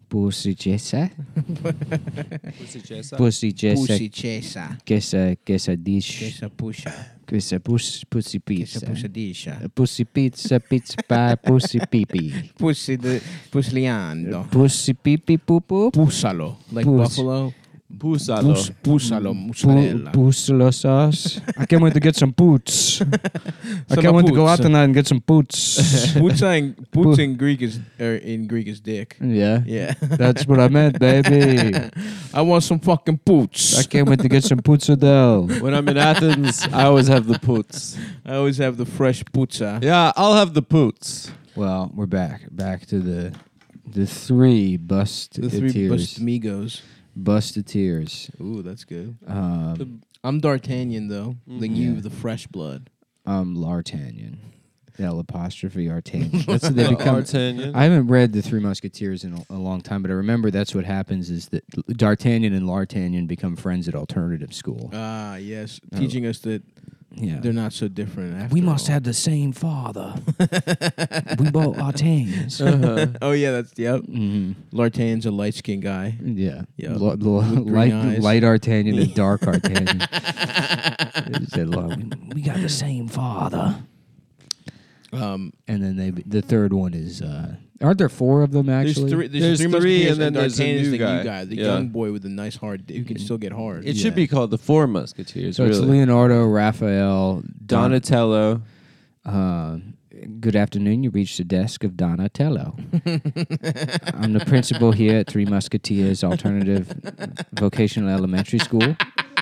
Pussy Chesa. Pussy Chesa. Pussy Chesa. Pussy Chesa. Quesadilla. Pusha. Pussy pizza. Pussadisha. Pussy pizza pie, pussy pee-pee. Pusliando. Pussy pee-pee poo-poo. Pusalo. Like Puss. buffalo. Pusalo. Pusalo mozzarella. Pussalo sauce. I can't wait to get some boots. I Some can't wait to go boots. out tonight and get some boots. Boots in Greek is dick. Yeah. Yeah. That's what I meant, baby. I want some fucking boots. I can't wait to get some Puzzadel. When I'm in Athens, I always have the poots. I always have the fresh puzza. Yeah, I'll have the poots. Well, we're back to the three The three Bustamigos. Bustateers. Ooh, that's good. Um, I'm D'Artagnan though. Like Yeah. you, the fresh blood. I'm L'Artagnan. L' Artagnan. That's what they become. D'Artagnan. I haven't read the Three Musketeers in a long time, but I remember that's what happens is that D'Artagnan and L'Artagnan become friends at alternative school. Ah, yes. Teaching us that Yeah. they're not so different after We must all. have the same father. We both D'Artagnans. Oh, yeah, that's, yep. Mhm. L'Artagnan's a light-skinned guy. Yeah. Yeah. With green Light, eyes. light D'Artagnan and dark D'Artagnan. He said, "Look, we got the same father." And then the third one is, aren't there four of them actually? There's There's three, three, and then there's a D'Artagnan's new the guy. new guy, the Yeah. young boy with the nice hard, who can still get hard. It should be called the Four Musketeers. So it's really. Leonardo, Raphael, Donatello. Good afternoon. You reached the desk of Donatello. I'm the principal here at Three Musketeers Alternative Vocational Elementary School.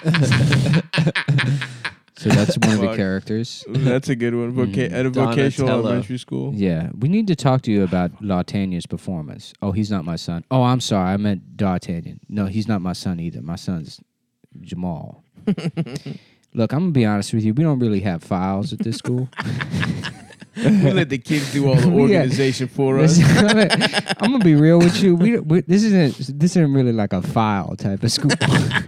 So that's one of the Fuck. characters. Ooh, that's a good one. At a vocational Donatello. elementary school. Yeah, we need to talk to you about L'Artagnan's performance. Oh, he's not my son. Oh, I'm sorry. I meant D'Artagnan. No, he's not my son either. My son's Jamal. Look, I'm going to be honest with you. We don't really have files at this school. We let the kids do all the We got- organization for us. I'm going to be real with you. This isn't really like a file type of school.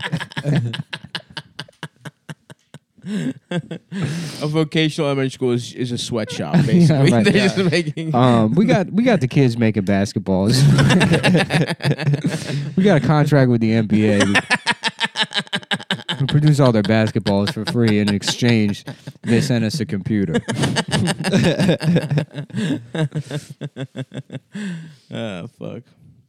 A vocational elementary school is a sweatshop, basically. right. They're just making. We got the kids making basketballs. We got a contract with the NBA. We produce all their basketballs for free. In exchange, they send us a computer. Ah, fuck.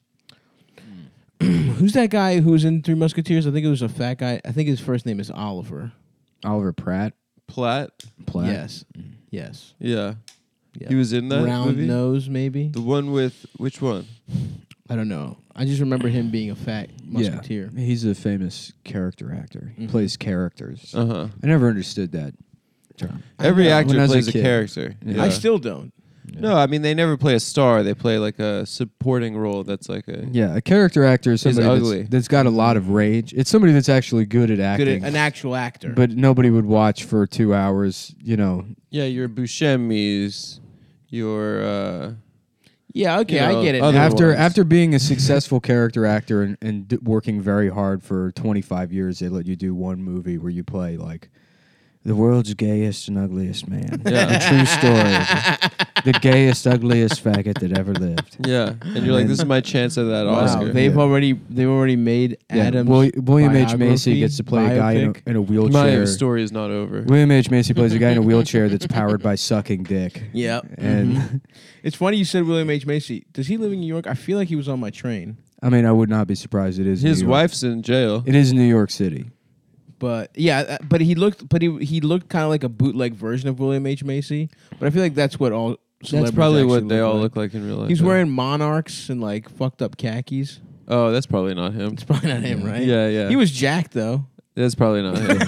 Who's that guy who's in Three Musketeers? I think it was a fat guy. I think his first name is Oliver. Oliver Platt. Platt. Yes. Yes. Yeah. Yeah. He was in that Round movie? nose, maybe. The one with which one? I don't know. I just remember him being a fat musketeer. Yeah, he's a famous character actor. He plays characters. Uh-huh. I never understood that term. Every know. actor When I was a plays a kid. character. Yeah. I still don't. No, I mean they never play a star. They play like a supporting role. That's like a Yeah, a character actor is He's somebody ugly. that's got a lot of rage. It's somebody that's actually good at acting. Good at an actual actor. But nobody would watch for 2 hours, yeah. Your Buscemi's, your yeah, okay, You know, I get it. other now. After ones. after being a successful character actor and working very hard for 25 years, they let you do one movie where you play like the world's gayest and ugliest man. Yeah. A true story. The gayest, ugliest faggot that ever lived. yeah, and you're like, this is my chance at that Wow, Oscar. they've Yeah. already made Yeah, Adam's William H. Macy biography, gets to play a guy biopic. in a My wheelchair. story is not over. William H. Macy plays a guy in a wheelchair that's powered by sucking dick. Yeah. And It's funny you said William H. Macy. Does he live in New York? I feel like he was on my train. I mean, I would not be surprised. It is His New York. wife's in jail. It is New York City. But yeah, but he looked kind of like a bootleg version of William H. Macy. But I feel like that's what all That's celebrities probably actually what they all like. look like in real life. He's though. wearing monarchs and like fucked up khakis. Oh, that's probably not him. It's probably not him, right? Yeah, yeah. He was jacked though. That's probably not him.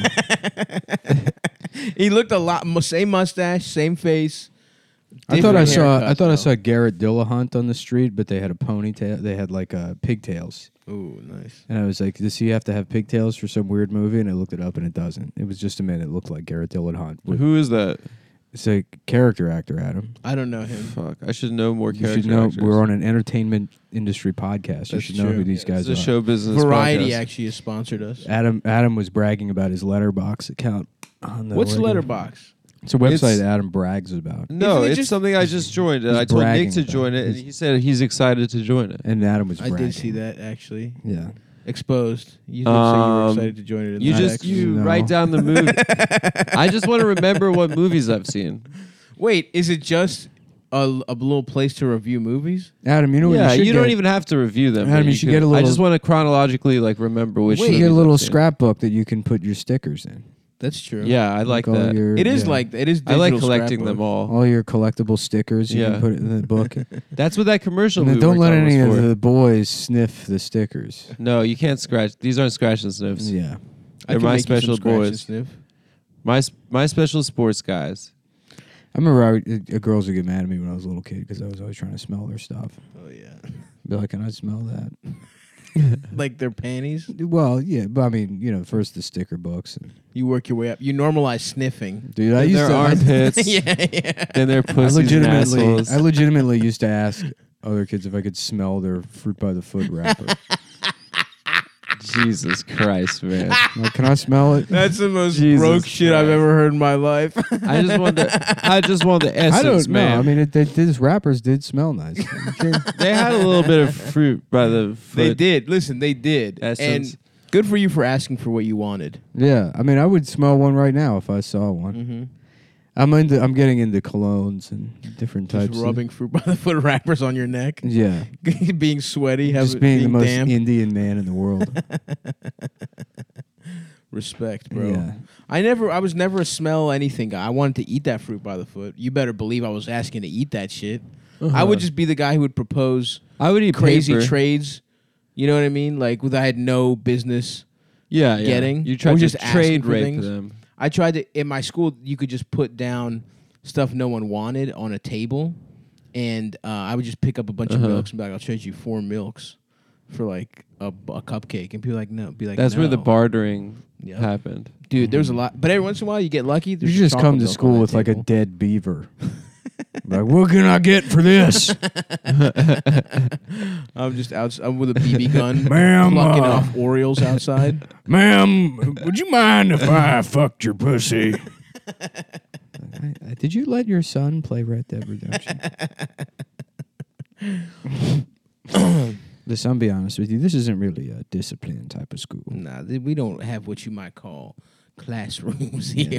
He looked a lot same mustache, same face. I thought I different haircut, saw Garrett Dillahunt on the street, but they had a ponytail. They had like pigtails, Ooh, nice. and I was like, "Does he have to have pigtails for some weird movie?" And I looked it up, and it doesn't. It was just a man that looked like Garrett Dillahunt. Who is that? It's a character actor, Adam. I don't know him. Fuck, I should know more You character should know. actors. We're on an entertainment industry podcast. You That's should know true. who these It's guys a are. show business Variety podcast. actually has sponsored us. Adam was bragging about his Letterbox account. On the What's radio. Letterbox? It's a website It's- Adam brags about, No, Isn't it it's just- something I just joined. He's I told Nick bragging to about join it, and it. he said he's excited to join it. and Adam was I bragging. did see that actually. Yeah. Exposed. You did say you were Um, excited to join it. In You the just text. you No. write down the movie. I just want to remember what movies I've seen. Wait. Is it just a little place to review movies? Adam, you know what Yeah, you should you get? don't even have to review them. Adam, but you should could- get a I little- just want to chronologically remember which. You should get movies a little I've seen. scrapbook that you can put your stickers in. That's true. Yeah, I like all that. your- It is yeah. like it is. I like digital collecting scrapbook. them all. all your collectible stickers. You Yeah. can put it in the book. That's what that commercial. And then we don't worked let on was any of for. the boys sniff the stickers. No, you can't scratch. These aren't scratch and sniffs. Yeah. I They're can my make you some special scratch and boys. sniff. My special sports guys. I remember girls would get mad at me when I was a little kid because I was always trying to smell their stuff. Oh yeah. Be like, can I smell that? Like their panties. Well, yeah, but I mean, first the sticker books. And, You work your way up. You normalize sniffing. dude, I Then used their to. armpits. yeah. Then their I pussies and assholes. legitimately used to ask other kids if I could smell their fruit by the foot wrapper. Jesus Christ, man! Like, can I smell it? That's the most Jesus broke shit I've Christ. ever heard in my life. I just want the essence, I don't know. man. I mean, these wrappers did smell nice. They had a little bit of fruit by the foot. They did. Listen, they did. Essence. And good for you for asking for what you wanted. Yeah, I mean, I would smell one right now if I saw one. Mm-hmm. I'm getting into colognes and different Just types. rubbing fruit by the foot wrappers on your neck, Yeah, being sweaty, just being the most damp. Indian man in the world. Respect, bro. Yeah. I was never a smell anything guy. I wanted to eat that fruit by the foot. You better believe I was asking to eat that shit. I would just be the guy who would propose I would eat crazy paper. trades. You know what I mean? Like with I had no business. Yeah. getting, You or tried to just asking trade for rape things. them. I tried to in my school. You could just put down stuff no one wanted on a table, and I would just pick up a bunch of milks and be like, "I'll trade you 4 milks for like a cupcake," and people like, "No," be like, That's where the "No." bartering Yep. happened. Dude, there's a lot, but every once in a while you get lucky. You There's just chocolate come to milk on school that with like a table. dead beaver. Like, what can I get for this? I'm just out. I'm with a BB gun, Ma'am, plucking off Orioles outside. Ma'am, would you mind if I fucked your pussy? Did you let your son play Red Dead Redemption? Listen, I'll be honest with you. This isn't really a disciplined type of school. Nah, we don't have what you might call classrooms here.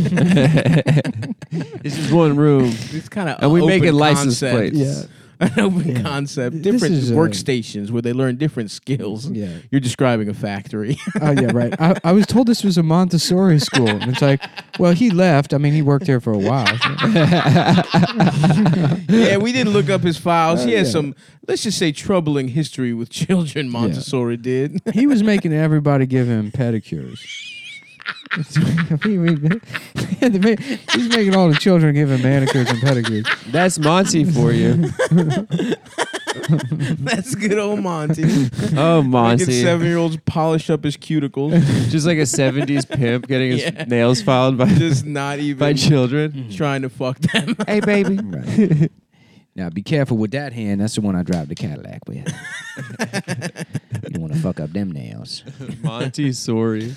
This is one room, It's kind of and we make it license concept. plates. Yeah. An open Yeah. concept, This different is, workstations where they learn different skills. Yeah. You're describing a factory. Oh, yeah, right. I was told this was a Montessori school. And it's like, well, he left. I mean, he worked there for a while. so- Yeah, we didn't look up his files. He has yeah. some, let's just say, troubling history with children. Montessori did. He was making everybody give him pedicures. He's making all the children give him manicures and pedicures. That's Monty for you. That's good old Monty. Oh, Making Monty. 7-year-olds polish up his cuticles. Just like a 70s pimp getting his Yeah. nails filed by, Just not even by children. trying to fuck them. Hey, baby. Right. Now, be careful with that hand. That's the one I drive the Cadillac with. You don't want to fuck up them nails. Monty, sorry.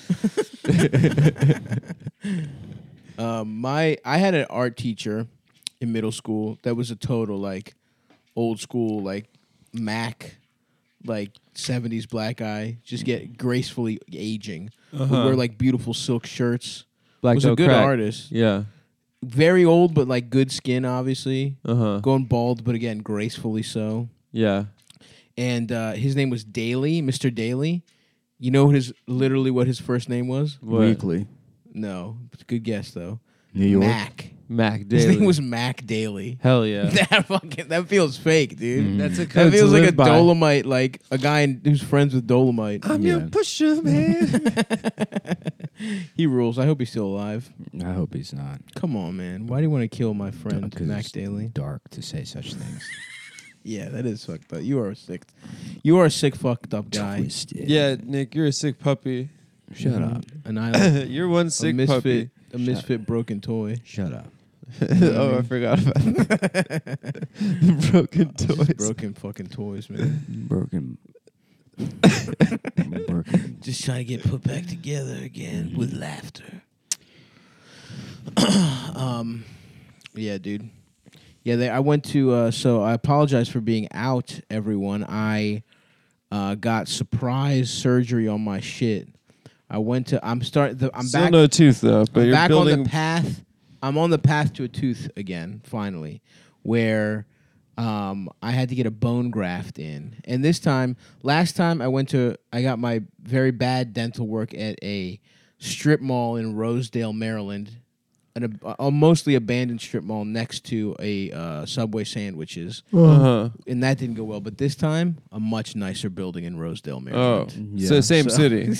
I had an art teacher in middle school that was a total like old school like Mac, like 70s black guy, just get gracefully aging. Would wear like beautiful silk shirts. Black Was a Don't good Crack. artist. Yeah. Very old, but like good skin, obviously. Uh-huh. Going bald, but again, gracefully so. Yeah. And his name was Daly, Mr. Daly. You know literally what his first name was? What? Weekly. No, good guess though. New York. Mac. Mac His Daily. name was Mac Daly. Hell yeah. That feels fake, dude. That's a That code to feels like a live by. Dolomite, like a guy who's friends with Dolomite. I'm Yeah. your pusher, man. He rules. I hope he's still alive. I hope he's not. Come on, man. Why do you want to kill my friend 'Cause Mac it's Daly? dark to say such things. Yeah, that is fucked up. You are a sick, fucked up guy. Twisted. Yeah, Nick, you're a sick puppy. Shut up. An island. You're one a sick misfit. puppy. A misfit broken toy. Shut up. Oh, I forgot about that. Broken toys. Broken fucking toys, man. Broken. Broken. Just trying to get put back together again with laughter. Yeah, dude. Yeah, I went to. So I apologize for being out, everyone. I got surprise surgery on my shit. I went to. I'm Still back. no tooth though, but I'm you're back building. on the path. I'm on the path to a tooth again, finally, where I had to get a bone graft in. And this time, last time I got my very bad dental work at a strip mall in Rosedale, Maryland, a mostly abandoned strip mall next to a Subway sandwiches. Uh-huh. And that didn't go well. But this time, a much nicer building in Rosedale, Oh, Maryland. Yeah. so same So- city.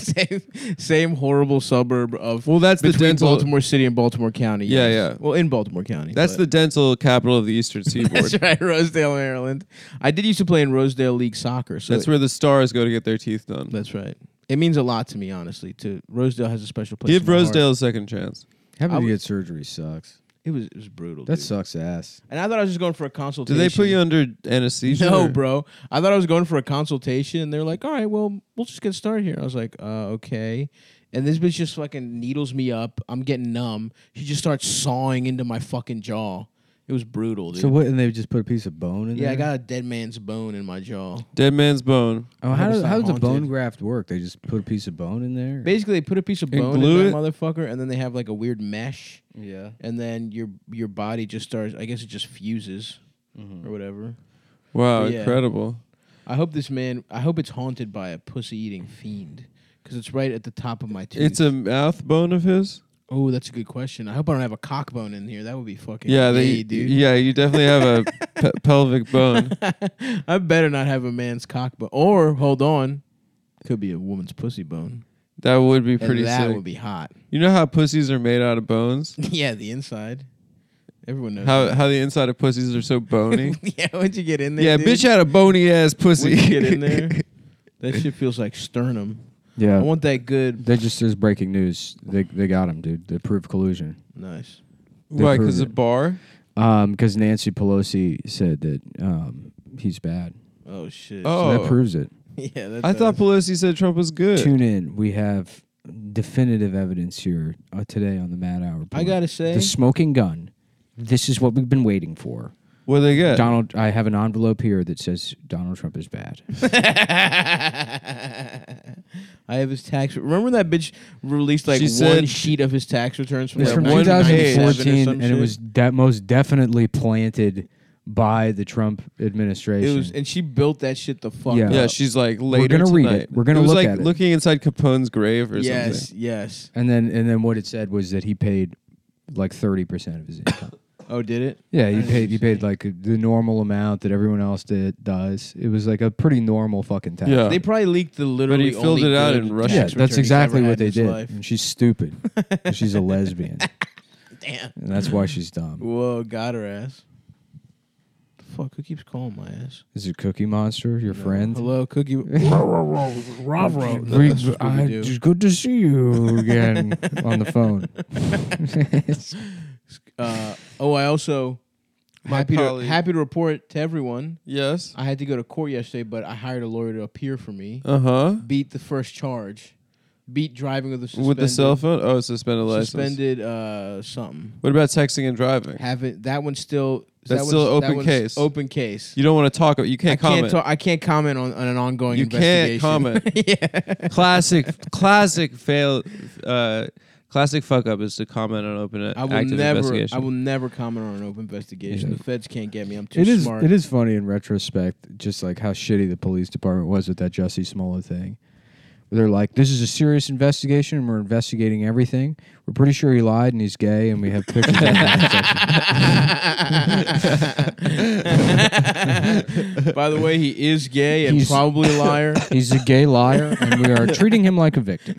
same horrible suburb of Well, that's the between dental. Baltimore City and Baltimore County. Yeah, yes. yeah. Well, in Baltimore County. That's but- the dental capital of the Eastern Seaboard. That's right, Rosedale, Maryland. I did used to play in Rosedale League Soccer. So That's where the stars go to get their teeth done. That's right. It means a lot to me, honestly. Rosedale has a special place. Give in my heart. Rosedale a second chance. Having I to w- get surgery sucks. It was brutal. That dude. sucks ass. And I thought I was just going for a Do consultation. they put you under anesthesia? No, or- bro. I thought I was going for a consultation, and they're like, "All right, well, we'll just get started here." I was like, "Okay." And this bitch just fucking needles me up. I'm getting numb. She just starts sawing into my fucking jaw. It was brutal, dude. So what? And they just put a piece of bone in there. Yeah, I got a dead man's bone in my jaw. Dead man's bone. Oh, I how hope does it's not how does the haunted. bone graft work? They just put a piece of bone in there. Basically, they put a piece of And bone in glue that it? motherfucker, and then they have like a weird mesh, Yeah. and then your body just starts. I guess it just fuses Mm-hmm. or whatever. Wow, Yeah. incredible. I hope it's haunted by a pussy eating fiend because it's right at the top of my tooth. It's a mouth bone of his? Oh, that's a good question. I hope I don't have a cock bone in here. That would be fucking Yeah, gay, dude. Yeah, you definitely have a pelvic bone. I better not have a man's cock bone. Or hold on, could be a woman's pussy bone. That would be And pretty that sick. would be hot. You know how pussies are made out of bones? Yeah, the inside. Everyone knows. How that. how the inside of pussies are so bony? Yeah, once you get in there, Yeah, dude, bitch had a bony ass pussy. Once you get in there, that shit feels like sternum. Yeah. I want that good. That just says breaking news. They got him, dude. They proved collusion. Nice. Why? Because proved of it. bar? Because Nancy Pelosi said that he's bad. Oh shit. Oh. So that proves it. Yeah. That I thought does. Pelosi said Trump was good. Tune in. We have definitive evidence here today on the Mad Hour. I Report. gotta say. The smoking gun. This is what we've been waiting for. What they get? Donald. I have an envelope here that says Donald Trump is bad. I have his tax. Remember that bitch released like She one said- sheet of his tax returns from It's like from one 1997 or 2014, some and it shit? was most definitely planted by the Trump administration. It was, and she built that shit the fuck Yeah. up. Yeah, she's like later gonna read tonight. it. We're gonna was look like at it. looking inside Capone's grave or yes, something. yes. and then what it said was that he paid like 30% of his income. Oh, did it? Yeah, I he didn't paid see it. like the normal amount that everyone else does. It was like a pretty normal fucking tax. Yeah. They probably leaked the literally. But he filled only it out good in Russian. Yeah, tax that's return he's exactly ever what had they in his did. life. And she's stupid. And she's a lesbian. Damn. And that's why she's dumb. Whoa, got her ass. The fuck? Who keeps calling my ass? Is it Cookie Monster, your friend? Hello, Cookie. Ravro. No, that's what we do. It's good to see you again on the phone. I also My happy poly- to report to everyone. Yes. I had to go to court yesterday, but I hired a lawyer to appear for me. Uh-huh. Beat the first charge. Beat driving with a suspended. With the cell phone? Oh, suspended license. Suspended something. What about texting and driving? Haven't that one's still. That's still open one's case. Open case. You don't want to talk. You can't comment. I can't comment on an ongoing You can't investigation. comment. Yeah. Classic fail. Classic fuck up is to comment on open I will active never. investigation. I will never comment on an open investigation. Yeah. The feds can't get me. I'm too It is smart. it is funny in retrospect, just like how shitty the police department was with that Jussie Smollett thing. Where they're like, this is a serious investigation and we're investigating everything. We're pretty sure he lied and he's gay and we have pictures of him. By the way, he is gay and He's- probably a liar. He's a gay liar and we are treating him like a victim.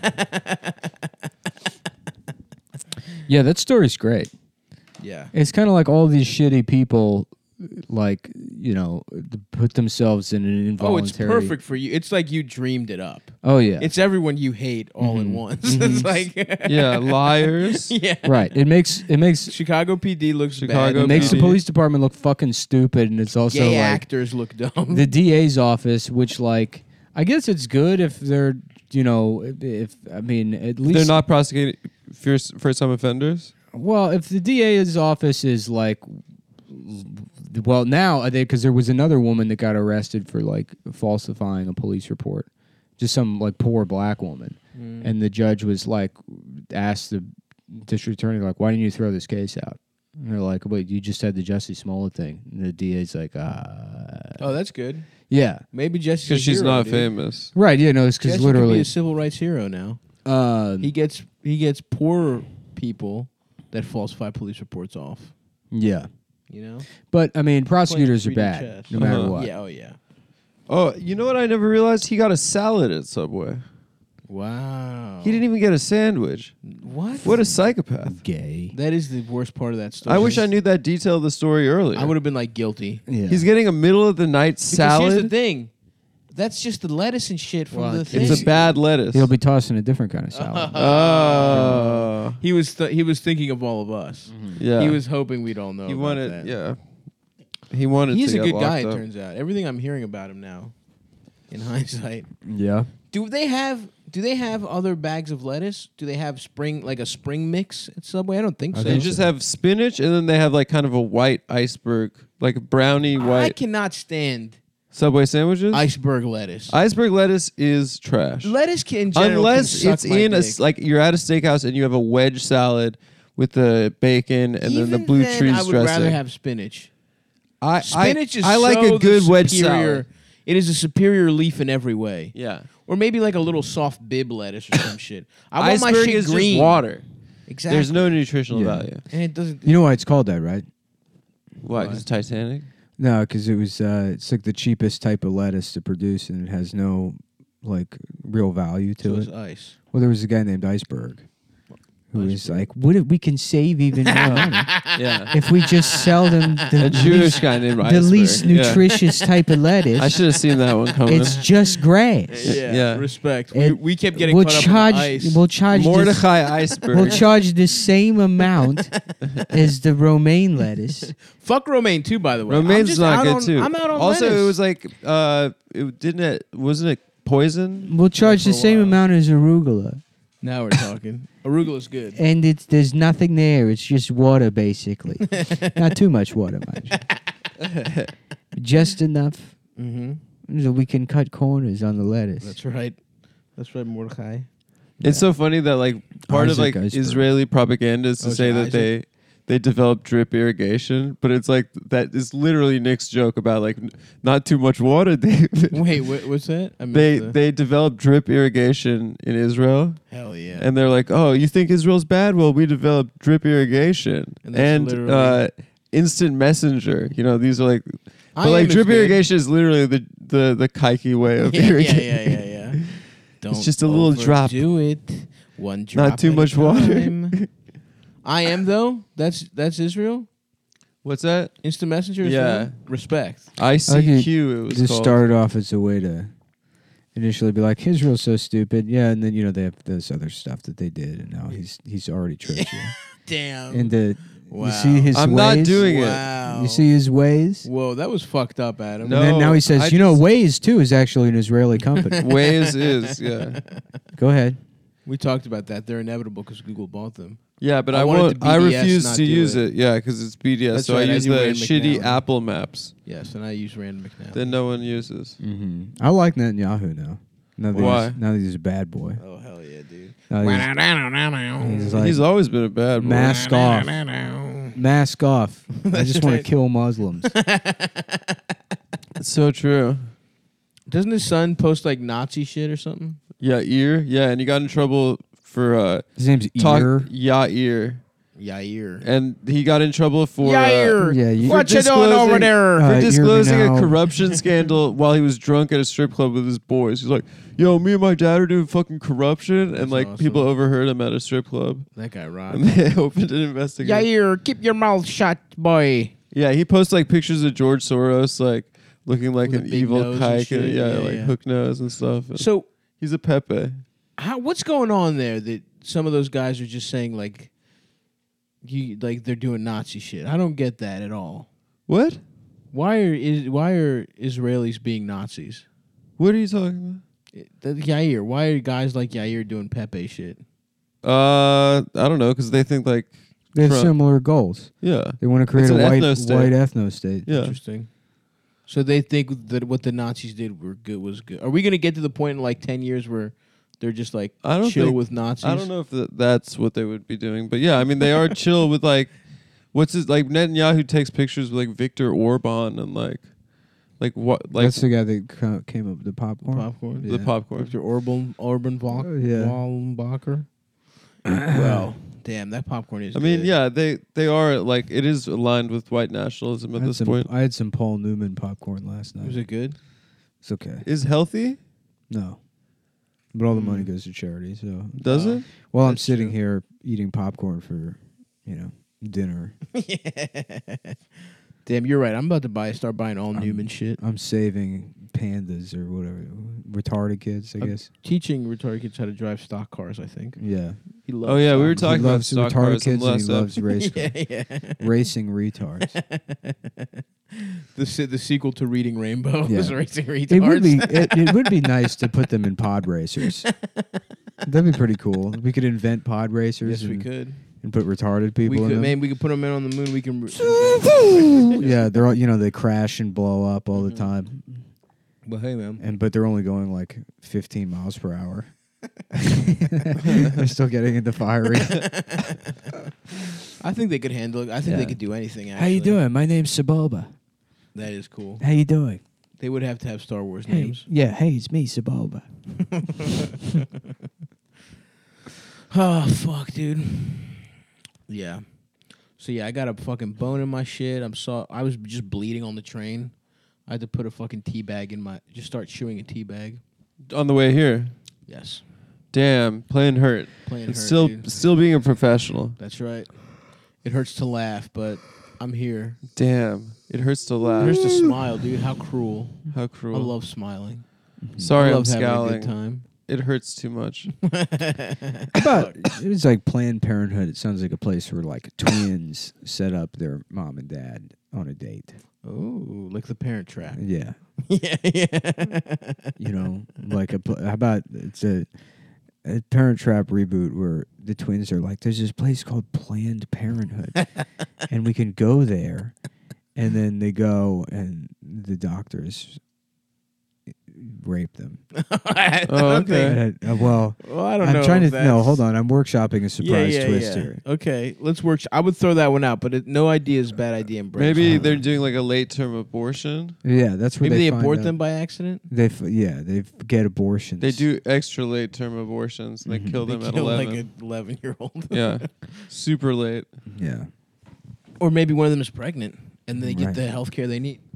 Yeah, that story's great. Yeah. It's kind of like all these shitty people, like, put themselves in an Oh, it's involuntary... perfect for you. It's like you dreamed it up. Oh, yeah. It's everyone you hate all in Mhm. once. It's like yeah, liars. yeah. Right. It makes Chicago PD looks Chicago bad. it makes the PD. police department look fucking stupid, and it's also Gay like actors look dumb. the DA's office, which like I guess it's good if they're at least They're not prosecuting first-time offenders. Well, if the DA's office is like, well, now because there was another woman that got arrested for like falsifying a police report, just some like poor black woman, and the judge was like, asked the district attorney like, why didn't you throw this case out? And they're like, wait, you just had the Jussie Smollett thing. And the DA's like, Oh, that's good. yeah, Maybe Jesse's Because she's hero, not dude. famous. right, yeah, no, it's because Jesse could be literally, a civil rights hero now. He gets poor people that falsify police reports off. yeah, You know? but I mean, prosecutors are 3D bad chess. no matter Uh-huh. what. Yeah. Oh yeah. Oh, you know what I never realized? He got a salad at Subway. Wow. He didn't even get a sandwich. What? What a psychopath. Gay. That is the worst part of that story. I wish I knew that detail of the story earlier. I would have been like guilty. Yeah. He's getting a middle of the night Because here's the salad. thing. That's just the lettuce and shit from Well, the it's thing. It's a bad lettuce. He'll be tossing a different kind of salad. Oh. He was thinking of all of us. Yeah. He was hoping we'd all know. He about wanted, that. yeah. He wanted He's to a get good guy. It locked up. turns out. Everything I'm hearing about him now, in hindsight, Yeah. do they have other bags of lettuce? Do they have a spring mix at Subway? I don't think so. They just have spinach and then they have like kind of a white iceberg, like a brownie I white cannot stand Subway sandwiches. iceberg lettuce. Iceberg lettuce is trash. Lettuce can in general Unless can suck it's my in a dick. like you're at a steakhouse and you have a wedge salad with the bacon and then the Even blue then, cheese I would dressing. rather have spinach. I Spinach is I like so a good the wedge superior- salad. It is a superior leaf in every way. Yeah. Or maybe like a little soft bib lettuce or some shit. I want Iceberg my shit is green. just water. Exactly. There's no nutritional Yeah. value. And it doesn't. You know why it's called that, right? Why? Because Titanic. No, because it was it's like the cheapest type of lettuce to produce, and it has no like real value to So it. it's ice. Well, there was a guy named Iceberg who was Iceberg. like, "What if we can save even more money Yeah. if we just sell them the A Jewish guy named the Iceberg. least Yeah. nutritious type of lettuce? I should have seen that one coming. It's just grass. Yeah. Respect. And We kept getting we'll caught charge. up with the ice. We'll charge. This, Mordecai Iceberg. we'll charge the same amount as the romaine lettuce. Fuck romaine too, by the way. Romaine's not good too. I'm out on also, lettuce. it was like wasn't it poison? We'll charge for the a same while. amount as arugula, Now we're talking. Arugula's good. and there's nothing there. It's just water, basically. Not too much water, mind you. Just enough Mm-hmm. so we can cut corners on the lettuce. That's right. That's right, Mordecai. It's so funny that like part of Isaac like Iceberg. Israeli propaganda is to Oh, say is it that they developed drip irrigation, but it's like that is literally Nick's joke about like not too much water. Wait, what's that? I missed They developed drip irrigation in Israel, Hell yeah. and they're like, oh, you think Israel's bad? Well, we developed drip irrigation And that's literally- instant messenger. You know, these are like, I but like am drip as good. irrigation is literally the kike way of Yeah, irrigating. yeah. Don't just a little drop. Do it. One drop. Not too at a much water. time. I am though. That's Israel. What's that? Instant messenger. Is Yeah. that? Respect. ICQ. It was This called. started off as a way to initially be like, Israel's so stupid. Yeah, and then they have this other stuff that they did, and now he's already tricked you. Damn. And you Wow. see his I'm ways? not doing it. Wow. You see his ways? Whoa, that was fucked up, Adam. No. And then now he says, I you know, just- Waze too is actually an Israeli company. Waze is, yeah. Go ahead. We talked about that. They're inevitable because Google bought them. Yeah, but I I wanted won't. to I BDS, refuse not to do use it. it. Yeah, because it's BDS. That's so right, I I use do the Rand shitty McNally. Apple Maps Yes, and I use Rand McNally. that no one uses. Mm-hmm. I like Netanyahu now. Why? Now that he's a bad boy. Oh hell yeah, dude. Now he's like, He's always been a bad boy. mask off. Mask off. I That's just want to right. kill Muslims. It's so true. Doesn't his son post like Nazi shit or something? Yeah, Yeah, and he got in trouble for His name's talk. Ear. Yair, Yair. and he got in trouble for Yair. Yeah, you- What you doing over disclosing- there? for You're disclosing a now- corruption scandal while he was drunk at a strip club with his boys. He's like, "Yo, me and my dad are doing fucking corruption," That's and like awesome. people overheard him at a strip club, That guy rocked. and they opened an investigation. Yair, keep your mouth shut, boy. Yeah, he posts like pictures of George Soros, like looking like With an a big evil nose and kike, shit. and, Yeah, like yeah. hook nose and stuff. And So, he's a Pepe. what's going on there that some of those guys are just saying like, they're doing Nazi shit? I don't get that at all. What? Why are Israelis being Nazis? What are you talking Yair. Why are guys like Yair doing Pepe shit? about? I don't know, because they think like They have From- similar goals. Yeah. They want to create It's a an white ethno-state. ethno state. Yeah. Interesting. So they think that what the Nazis did was good. Are we gonna get to the point in like 10 years where they're just like I don't chill think- with Nazis? I don't know if that's what they would be doing, but yeah, I mean they are chill with like, what's his like Netanyahu takes pictures with like Viktor Orban and like what like That's the guy that came up with the popcorn. Popcorn. Yeah. the popcorn. Victor Orban Yeah. Wallenbacher. Well, damn, that popcorn is. I mean, good. yeah, they are like it is aligned with white nationalism at this point. I had some Paul Newman popcorn last night. Was it good? It's okay. Is healthy? No. But all the money goes to charity. So Does it? while I'm That's sitting true. here eating popcorn for, dinner, Damn, you're right. I'm about to start buying all Newman shit. I'm saving pandas or whatever. Retarded kids, I I'm guess. Teaching retarded kids how to drive stock cars. I think. Yeah. He loves Oh yeah, we were stock talking he about loves stock retarded cars kids and last he loves race cars. yeah. racing retards. The sequel to Reading Rainbow Yeah. is Racing Retards. It would be nice to put them in pod racers. That'd be pretty cool. We could invent pod racers. Yes, we and, could. and put retarded people We in could, them. man. We could put them in on the moon. We can. Yeah, they're all, they crash and blow up all the time. Well, hey, man. But they're only going like 15 miles per hour. They're still getting into fiery. I think they could handle it. I think Yeah. they could do anything. Actually. How you doing? My name's Saboba. That is cool. How you doing? They would have to have Star Wars Hey, names. yeah, hey, it's me, Saboba. Oh fuck, dude. Yeah. So yeah, I got a fucking bone in my shit. I was just bleeding on the train. I had to put a fucking tea bag in my. Just start chewing a tea bag. On the way here. Yes. Damn, playing hurt. Playing It's hurt, dude. still being a professional. That's right. It hurts to laugh, but I'm here. Damn, it hurts to It laugh. hurts to smile, dude. How cruel. How cruel. I love smiling. Sorry, I I'm love having a scowling. good time. It hurts too much. But it's like Planned Parenthood. It sounds like a place where like twins set up their mom and dad on a date. Oh, like the Parent Trap. Yeah. Yeah, yeah. Like how about it's a Parent Trap reboot where the twins are like, there's this place called Planned Parenthood, and we can go there, and then they go and the doctors rape them. I Oh, don't okay. think- Well, I don't know. I'm trying if to no. that's- Hold on, I'm workshopping a surprise twist here. Okay, let's work. I would throw that one out, but no idea is a bad idea. In Maybe brainstorming. they're doing like a late term abortion. Yeah, that's where maybe they find abort out. them by accident. They get abortions. They do extra late term abortions and they Mhm. kill They them at kill 11. like an 11-year-old. Yeah. Super late. Yeah. Or maybe one of them is pregnant and they get Right. the health care they need.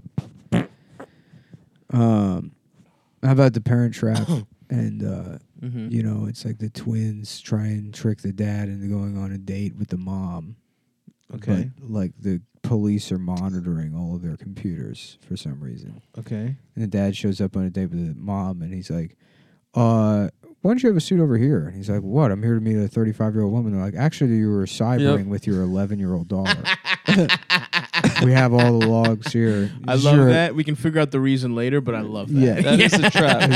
How about the Parent Trap? And Mm-hmm. it's like the twins try and trick the dad into going on a date with the mom. Okay. But, like the police are monitoring all of their computers for some reason. Okay. And the dad shows up on a date with the mom, and he's like, why don't you have a suit over here? And he's like, what? I'm here to meet a 35-year-old woman. They're like, actually, you were cybering with your 11-year-old daughter. We have all the logs here. I love that. We can figure out the reason later, but I love that. Yeah. That is a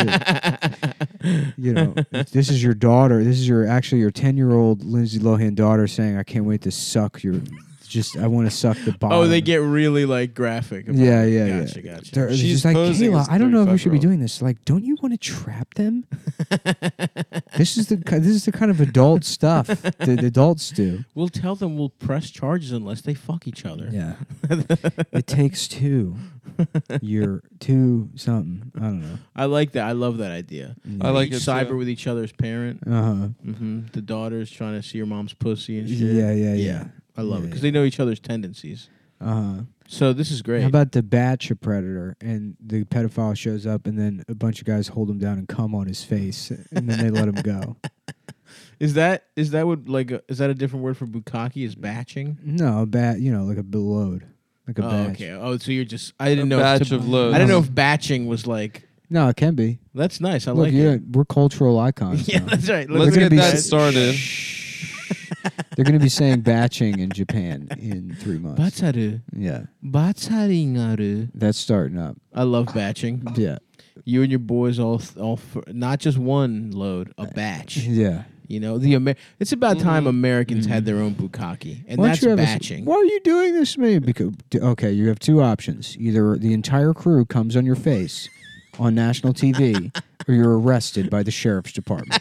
trap. This is your daughter. This is your 10-year-old Lindsay Lohan daughter saying, I can't wait to suck your... I want to suck the bottom. Oh, they get really like graphic. about Yeah, it. yeah, Gotcha, yeah. gotcha. They're She's just like, posing Kayla, as a I don't know if we should be 35-year-old. doing this. Like, don't you want to trap them? This is the kind of adult stuff that adults do. We'll tell them we'll press charges unless they fuck each other. Yeah. It takes two. You're two something. I don't know. I like that. I love that idea. I like Each it cyber too. with each other's parent. Uh-huh. Mm-hmm. The daughter's trying to see her mom's pussy and shit. Yeah. I love it Yeah, because yeah. they know each other's tendencies. Uh-huh. So this is great. How about the batch of predator and the pedophile shows up and then a bunch of guys hold him down and cum on his face and then they let him go. is that what like is that a different word for bukkake? Is batching? No, like a load. Like a Oh, batch. okay. Oh, so you're just I didn't know. batch of loads. I didn't know if batching was like. No, it can be. That's nice. I Look, like yeah, it. we're cultural icons. Yeah, now. that's right. Let's gonna get be that s- started. They're going to be saying batching in Japan in 3 months. Batsaru. Yeah, Batsaringaru. that's starting up. I love batching. Yeah, You and your boys all not just one load, a batch. yeah. You know, it's about time Americans had their own bukkake, and Why don't that's you have batching. Why are you doing this to me? Because okay, you have two options: either the entire crew comes on your face on national TV, or you're arrested by the sheriff's department.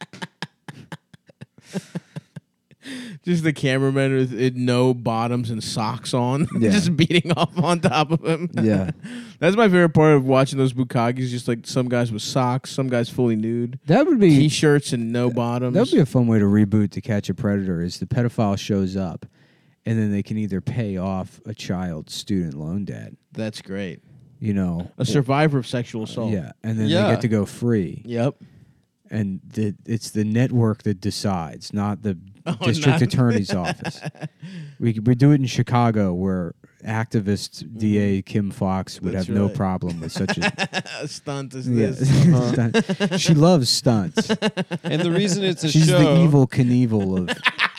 Just the cameraman with no bottoms and socks on, Yeah. just beating off on top of him. Yeah, That's my favorite part of watching those bukkakes. Just like some guys with socks, some guys fully nude, that would be t-shirts and no bottoms. that would be a fun way to reboot To Catch a Predator. Is the pedophile shows up, and then they can either pay off a child's student loan debt, That's great. you know, A survivor of sexual assault. yeah, and then Yeah. they get to go free. Yep. And it's the network that decides, not the Oh, district not- attorney's office. We do it in Chicago, where activist DA Kim Fox would That's have no right. problem with such a A stunt is yeah. this. stunt. She loves stunts. And the reason it's a She's show. the evil Knievel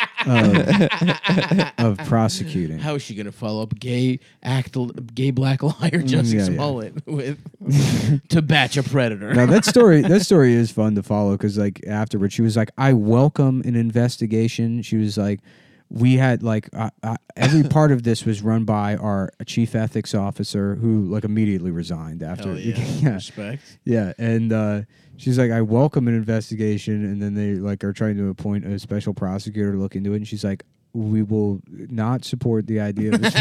of prosecuting. How is she gonna follow up gay black liar Jussie yeah. Smollett with to batch a predator? Now that story is fun to follow because like afterwards she was like, I welcome an investigation. She was like, we had like every part of this was run by our chief ethics officer who like immediately resigned after. Hell yeah. yeah, Respect. yeah, and she's like, I welcome an investigation, and then they like are trying to appoint a special prosecutor to look into it, and she's like, we will not support the idea of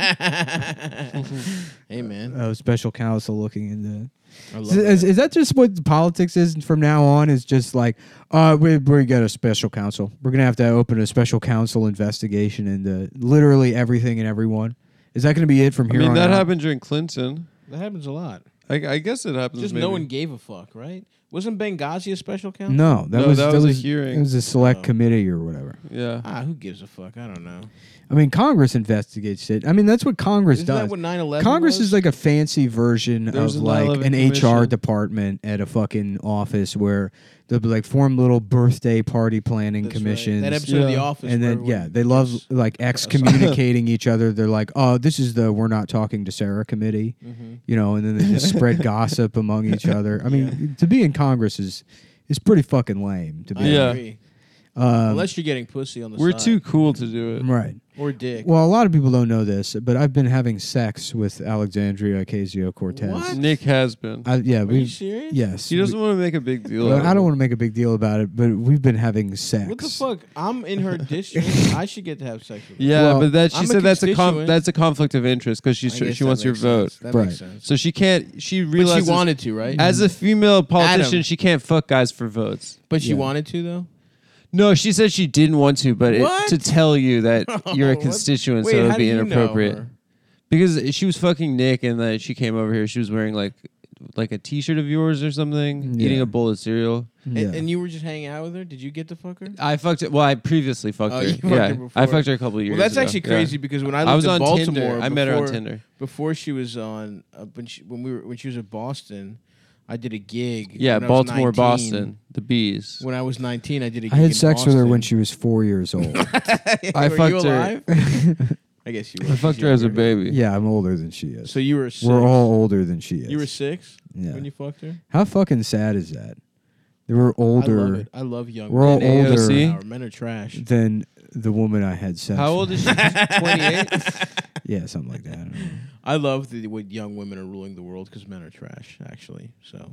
Hey man, a special counsel looking into. I love Is that just what politics is from now on? Is just like, we got a special counsel. We're gonna have to open a special counsel investigation into literally everything and everyone. Is that gonna be it from I here mean, on that out? happened during Clinton. That happens a lot. I guess it happens. Just maybe. no one gave a fuck, right? Wasn't Benghazi a special counsel? No, that No, was that was a hearing. It was a select Oh. committee or whatever. Yeah. Who gives a fuck? I don't know. I mean, Congress investigates it. I mean, that's what Congress Isn't does. that what 9/11 Congress was? is like a fancy version There's of a like 9/11 an HR commission. department at a fucking office where they'll be like form little birthday party planning That's right. commissions. That episode of The Yeah. Office. And where then everyone they love gets- like excommunicating each other. They're like, oh, this is the we're not talking to Sarah committee, you know, and then they just spread gossip among each other. I mean, to be in Congress is pretty fucking lame. To be I Yeah. agree. honest. Unless you're getting pussy on the We're side. too cool to do it. Right. Or dick. Well, a lot of people don't know this, but I've been having sex with Alexandria Ocasio-Cortez. What? Nick has been. Yeah, Are we. you serious? Yes. He doesn't want to make a big deal. Well, out I of don't it. want to make a big deal about it, but we've been having sex. What the fuck? I'm in her district. I should get to have sex with her. Yeah, Well, but that she I'm a said that's constituent. that's a conflict of interest because I guess she wants that your makes vote. sense. That Right. makes sense. So she can't. She But realizes she wanted to, right? as a female politician, Adam. she can't fuck guys for votes. But she Yeah. wanted to, though? No, she said she didn't want to, but What? to tell you that you're a What? constituent, Wait, so it how would be do you know inappropriate. her? Because she was fucking Nick, and then she came over here. She was wearing like a T-shirt of yours or something, Yeah. eating a bowl of cereal. Yeah. And you were just hanging out with her? Did you get to fuck her? I fucked it. Well, I previously fucked Oh, her. you fucked Yeah, her before. I fucked her a couple of years. Well, that's ago. actually Yeah. crazy because when I lived I was in on Baltimore, Tinder. I met her on before- Tinder. Before she was on, when she was in Boston, I did a gig. Yeah, when I was Baltimore, 19. Boston, the bees. When I was 19, I did a gig I had in sex with her when Boston. she was 4 years old. I Were fucked you her. alive? I guess you were. I fucked her as a baby. Yeah, I'm older than she is. So you were 6. We're all older than she is. You were 6 Yeah. when you fucked her? How fucking sad is that? They were I love older it. I love young We're all men. older. AOC? Men are trash. than the woman I had sex How with. old is she? 28. Yeah, something like that. I don't know. I love when young women are ruling the world because men are trash, actually. So,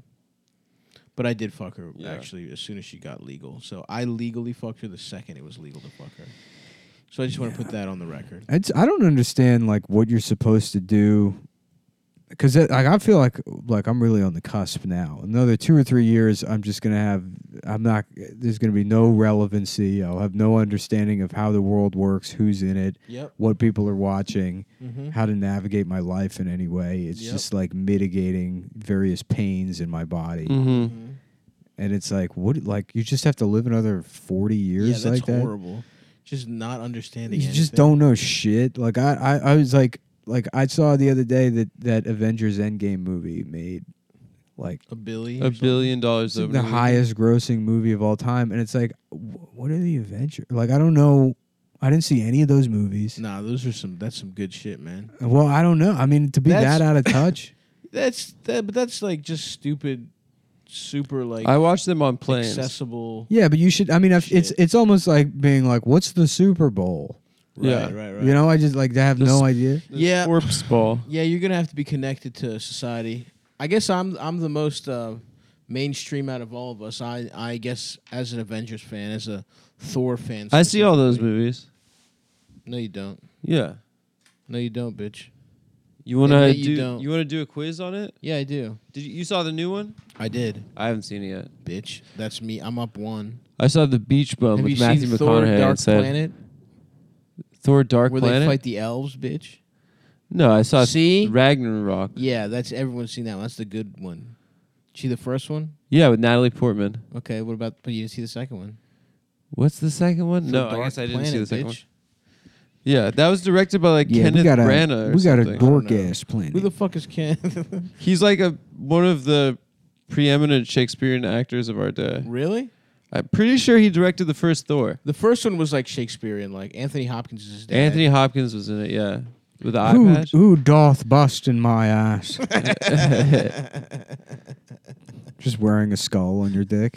but I did fuck her Yeah. actually as soon as she got legal. So I legally fucked her the second it was legal to fuck her. So I just want to put that on the record. I don't understand like what you're supposed to do because I feel like I'm really on the cusp now. Another 2 or 3 years, I'm just gonna have. There's gonna be no relevancy. I'll have no understanding of how the world works, who's in it, Yep. what people are watching, Mm-hmm. how to navigate my life in any way. It's Yep. just like mitigating various pains in my body, Mm-hmm. and it's like what like you just have to live another 40 Yeah, years that's like that. horrible. Just not understanding. You just anything. don't know shit. Like I was like I saw the other day that Avengers Endgame movie made like $1 billion. $1 billion. the opening. highest grossing movie of all time, and it's like, what are the Avengers? Like I don't know. I didn't see any of those movies. Nah, that's some good shit, man. Well, I don't know. I mean, to be That's- that out of touch. But that's like just stupid super like I watched them on planes. accessible. Yeah, but you should. I mean, it's Shit. almost like being like, "What's the Super Bowl?" Yeah. Right. You know, I just like to have The no sp- idea. Yeah. Corpse ball. Yeah, you're gonna have to be connected to society. I guess I'm the most mainstream out of all of us. I guess as an Avengers fan, as a Thor fan. I see all those specifically. movies. No, you don't. Yeah. No, you don't, bitch. You wanna Admit you do? don't. You wanna do a quiz on it? Yeah, I do. Did you saw the new one? I did, I haven't seen it yet. bitch. That's me. I'm up one. I saw the Beach Bum Have with you Matthew seen Thor: McConaughey. Dark and said Planet, Thor: Dark where Planet. they fight the elves, bitch? No, I saw See? Ragnarok. Yeah, that's everyone's seen that one. That's the good one. See the first one? Yeah, with Natalie Portman. Okay. What about? But you didn't see the second one. What's the second one? The No, I Dark guess I didn't see Planet, the second one. bitch. Yeah, that was directed by like Yeah, Kenneth we got a Branagh or we got a something. dork know. ass planet. Who the fuck is Ken? He's like one of the preeminent Shakespearean actors of our day. Really? I'm pretty sure he directed the first Thor. The first one was like Shakespearean. Like Anthony Hopkins is his dad. Anthony Hopkins was in it, yeah. With the eye who, patch. who doth bust in my ass? Just wearing a skull on your dick.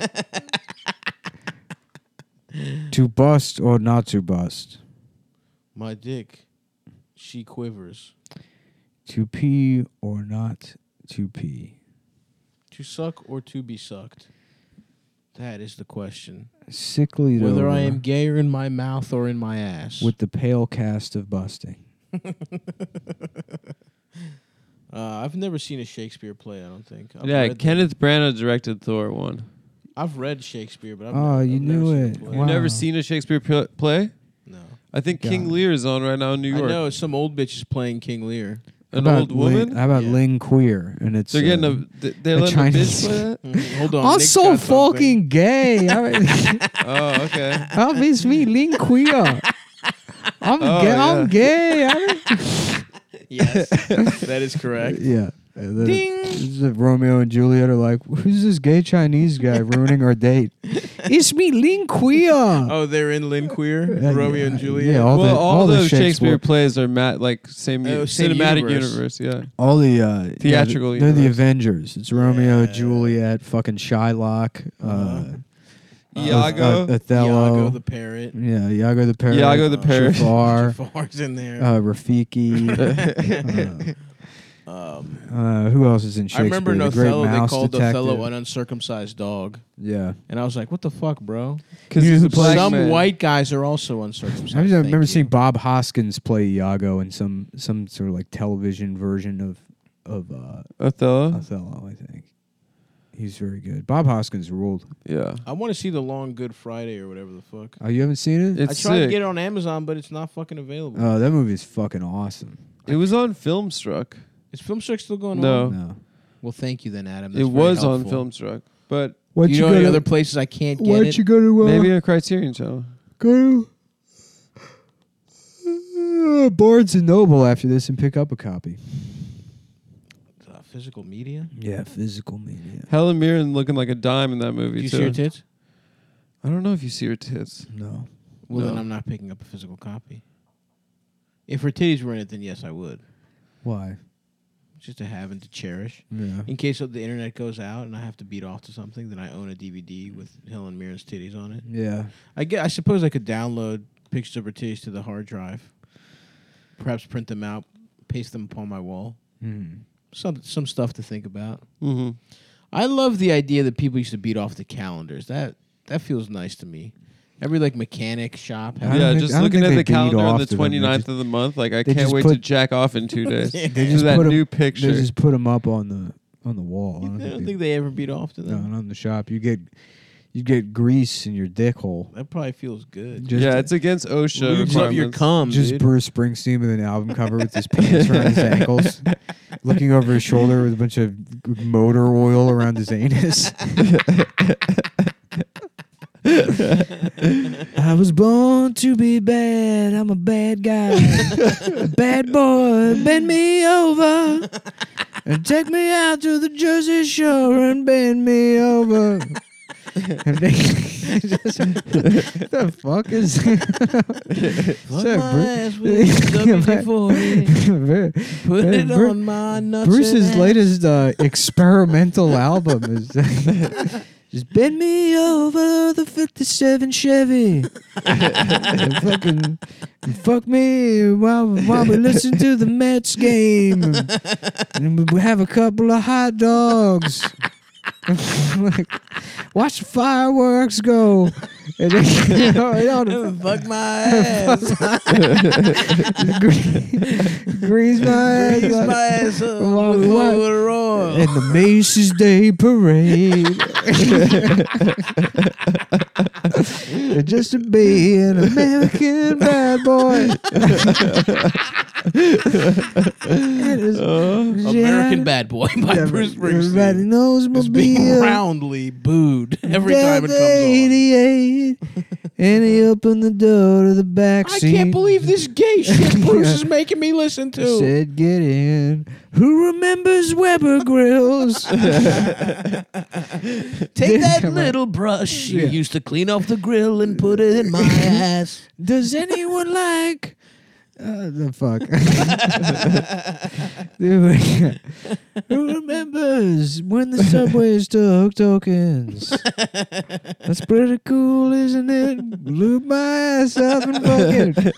To bust or not to bust? My dick, she quivers. To pee or not to pee? To suck or to be sucked? That is the question. Sickly Whether I over am gayer in my mouth or in my ass. with the pale cast of busting. I've never seen a Shakespeare play. I don't think. I've Yeah, read them. Kenneth Branagh directed Thor 1. I've read Shakespeare, but I've Oh, never, you I've never knew seen it. the play. Wow. You've never seen a Shakespeare play? No. I think God. King Lear is on right now in New I York. know some old bitch is playing King Lear. An old woman? How about Yeah. Ling Queer? And it's They're getting they're a letting a Chinese- bitch play that? Hold on. I'm Nick's so got something. fucking gay. Oh, okay. It's me, Ling Queer. I'm Oh, gay. yeah. I'm gay. Yes, that is correct. Yeah. Ding. This is Romeo and Juliet are like, who's this gay Chinese guy ruining our date? It's me, Ling Queer. Oh, they're in Lin Queer, Yeah, Romeo yeah, and Juliet. yeah, All the those Shakespeare plays are same Oh, same cinematic universe. universe. Yeah. all the Theatrical they're the universe. Avengers. It's Romeo, Yeah. Juliet, fucking Shylock, Iago. Othello, Iago the parrot. yeah, Iago the parrot, Iago the parrot. Jafar, Jafar's in there. Rafiki. Who else is in I Shakespeare? remember in The Great Othello, they Mouse called Detective. Othello an uncircumcised dog. Yeah, And I was like, what the fuck, bro? Because You he's who a black Some man. white guys are also uncircumcised. I remember Thank seeing you. Bob Hoskins play Iago in some sort of like television version of Othello. Othello. I think he's very good. Bob Hoskins ruled. Yeah. I want to see The Long Good Friday or whatever the fuck. Oh, you haven't seen it? It's I tried to sick. get it on Amazon, but it's not fucking available. Oh, that movie is fucking awesome. It was on Filmstruck. Is Filmstruck still going No. on? No. Well, thank you then, Adam. It That's very was on helpful. Filmstruck, but Why'd You know any other places I can't get Why'd it? you go to maybe a Criterion channel. go to Barnes and Noble after this and pick up a copy? Physical media? Yeah, physical media. Helen Mirren looking like a dime in that movie Did you too. see her tits? I don't know if you see her tits. No. Well, then No. I'm not picking up a physical copy. If her titties were in it, then yes, I would. Why? Just to have and to cherish. Yeah. In case the internet goes out and I have to beat off to something, then I own a DVD with Helen Mirren's titties on it. Yeah. I suppose I could download pictures of her titties to the hard drive. Perhaps print them out, paste them upon my wall. Hmm. Some stuff to think about. Mm-hmm. I love the idea that people used to beat off the calendars. That feels nice to me. Every like mechanic shop. I don't Yeah, think- just I don't looking think at they the beat calendar on off the to them. They 29th just- of the month. Like, I they can't just wait to put- jack off in 2 days. They To just that put 'em- new picture. They just put them up on the wall. I don't think they ever beat off to No, them. not in the shop. You get grease in your dick hole. That probably feels good. Just yeah, it's against OSHA Lubes up your requirements. cum, just dude. Bruce Springsteen with an album cover with his pants around his ankles, looking over his shoulder with a bunch of motor oil around his anus. I was born to be bad. I'm a bad guy. A bad boy. Bend me over and take me out to the Jersey Shore and bend me over. The fuck is Put it on my nuts. Bruce's and latest experimental album is just bend me over the 57 Chevy. And fucking fuck me while we listen to the Mets game. And we have a couple of hot dogs. Like, watch the fireworks go. And then, fuck my ass. Grease my ass. Grease my ass up While with we watch- Motor Oil. And the Macy's Day Parade. Just to be an American bad boy. American Bad Boy by Bruce Everybody Springsteen knows is being Mobile. roundly booed every time it comes on. 88, and he opened the door to the back I seat. can't believe this gay shit Bruce is making me listen to. Said, get in. Who remembers Weber grills? Take that little brush you used to clean off the grill and put it in my ass. Does anyone like... the fuck? Who remembers when the subways took tokens? That's pretty cool, isn't it? Lube my ass up and fucking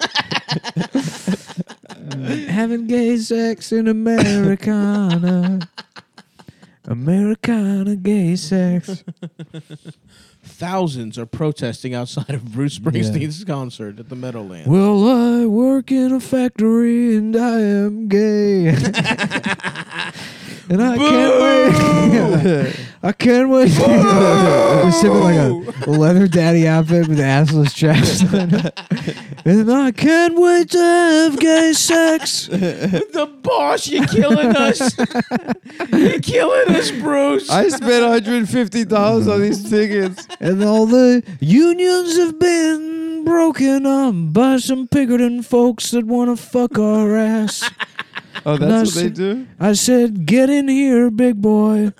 having gay sex in Americana. Americana gay sex. Thousands are protesting outside of Bruce Springsteen's concert at the Meadowlands. Well, I work in a factory and I am gay. And I can't wait. I can't wait. Just sitting like a leather daddy outfit with assless chest. And I can't wait to have gay sex. The boss, you're killing us. You're killing us, Bruce. I spent $150 on these tickets. And all the unions have been broken up by some Pinkerton folks that want to fuck our ass. Oh, And I that's what they said- do? I said, get in here, big boy.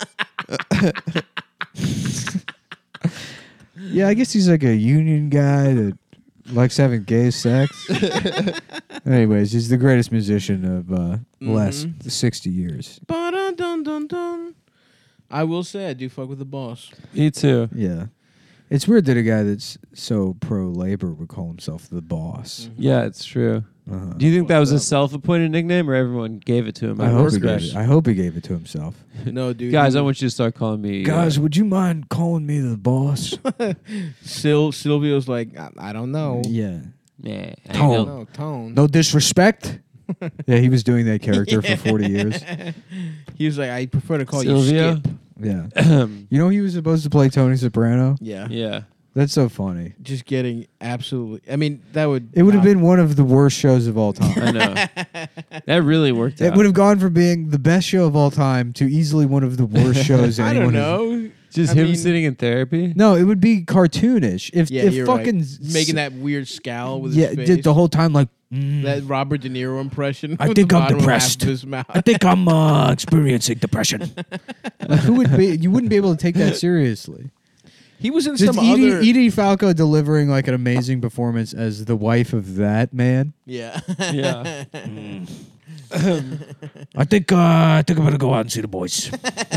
Yeah, I guess he's like a union guy that likes having gay sex. Anyways, he's the greatest musician of the last 60 years. Ba-dun-dun-dun-dun. I will say I do fuck with the boss. Me too. Yeah. It's weird that a guy that's so pro-labor would call himself the boss. Yeah, it's true. Uh-huh. Do you think that was a self-appointed nickname, or everyone gave it to him? I at hope, work? I hope he gave it to himself. No, dude. Guys, I want you to start calling me. Guys, would you mind calling me the boss? Silvio's like, I don't know. Yeah. yeah, I Tone. know. No, tone. No disrespect. Yeah, he was doing that character for 40 years. He was like, I prefer to call Silvio? you Skip. Yeah. You know he was supposed to play Tony Soprano? Yeah. Yeah. That's so funny. Just getting absolutely. I mean, that would. It would have not- been one of the worst shows of all time. I know. That really worked It out. would have gone from being the best show of all time to easily one of the worst shows I anyone don't has. know. Just I him mean- sitting in therapy? No, it would be cartoonish. If Yeah, if you're fucking right. Making that weird scowl with yeah, his face. did the whole time like That Robert De Niro impression. I with think the I'm bottom half depressed. of his mouth. I think I'm experiencing depression. Like, who would be? You wouldn't be able to take that seriously. He was in Just some other. Edie Falco delivering like an amazing performance as the wife of that man. Yeah. Yeah. I think I'm gonna go out and see the boys.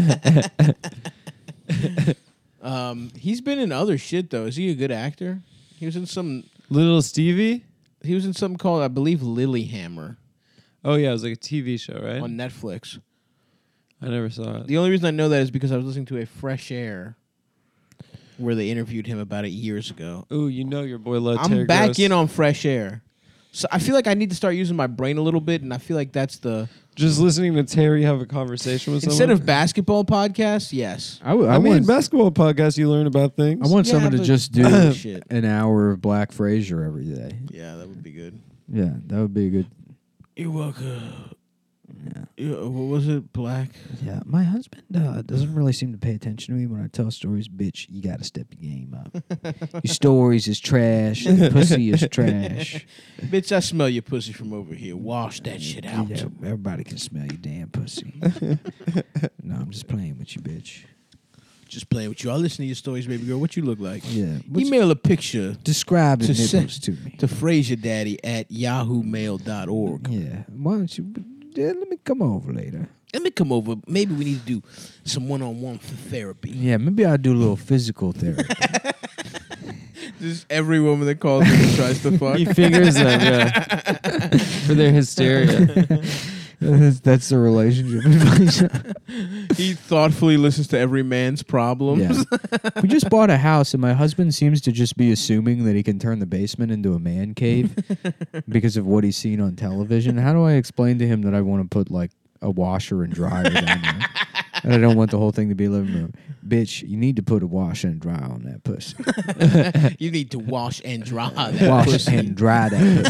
He's been in other shit though. Is he a good actor? He was in some. Little Stevie? He was in something called, I believe, Lilyhammer Oh, yeah, it was like a TV show, right? on Netflix. I never saw it. The only reason I know that is because I was listening to a Fresh Air where they interviewed him about it years ago. Ooh, you know your boy loved I'm Terry back Gross. in on Fresh Air. So I feel like I need to start using my brain a little bit, and I feel like that's the Just listening to Terry have a conversation with instead someone. of basketball podcasts. Yes, I mean, want, basketball podcast, you learn about things. I want Yeah, someone to but- just do Shit. an hour of Black Frasier every day. Yeah, that would be good. Yeah, that would be a good. You're welcome. Yeah. What was it? Black. Yeah, my husband doesn't really seem to pay attention to me when I tell stories. Bitch, you got to step your game up. Your stories is trash. Your pussy is trash. Bitch, I smell your pussy from over here. Wash that shit out. Yeah, everybody can smell your damn pussy. No, I'm just playing with you, bitch. Just playing with you. I'll listen to your stories, baby girl. What you look like? Yeah. Email a picture Describe the to nipples send- to me. to FrazierDaddy@yahoomail.org. Yeah. Why don't you? Yeah, let me come over later. Let me come over. Maybe we need to do some one-on-one therapy. Yeah, maybe I'll do a little physical therapy. Just every woman that calls me and tries to fuck. He figures them, yeah, for their hysteria. That's the relationship advice. He thoughtfully listens to every man's problems. Yeah. We just bought a house, and my husband seems to just be assuming that he can turn the basement into a man cave because of what he's seen on television. How do I explain to him that I want to put like a washer and dryer down there? And I don't want the whole thing to be a living room. Bitch, you need to put a washer and dryer on that pussy. You need to wash and dry that Wash pussy. and dry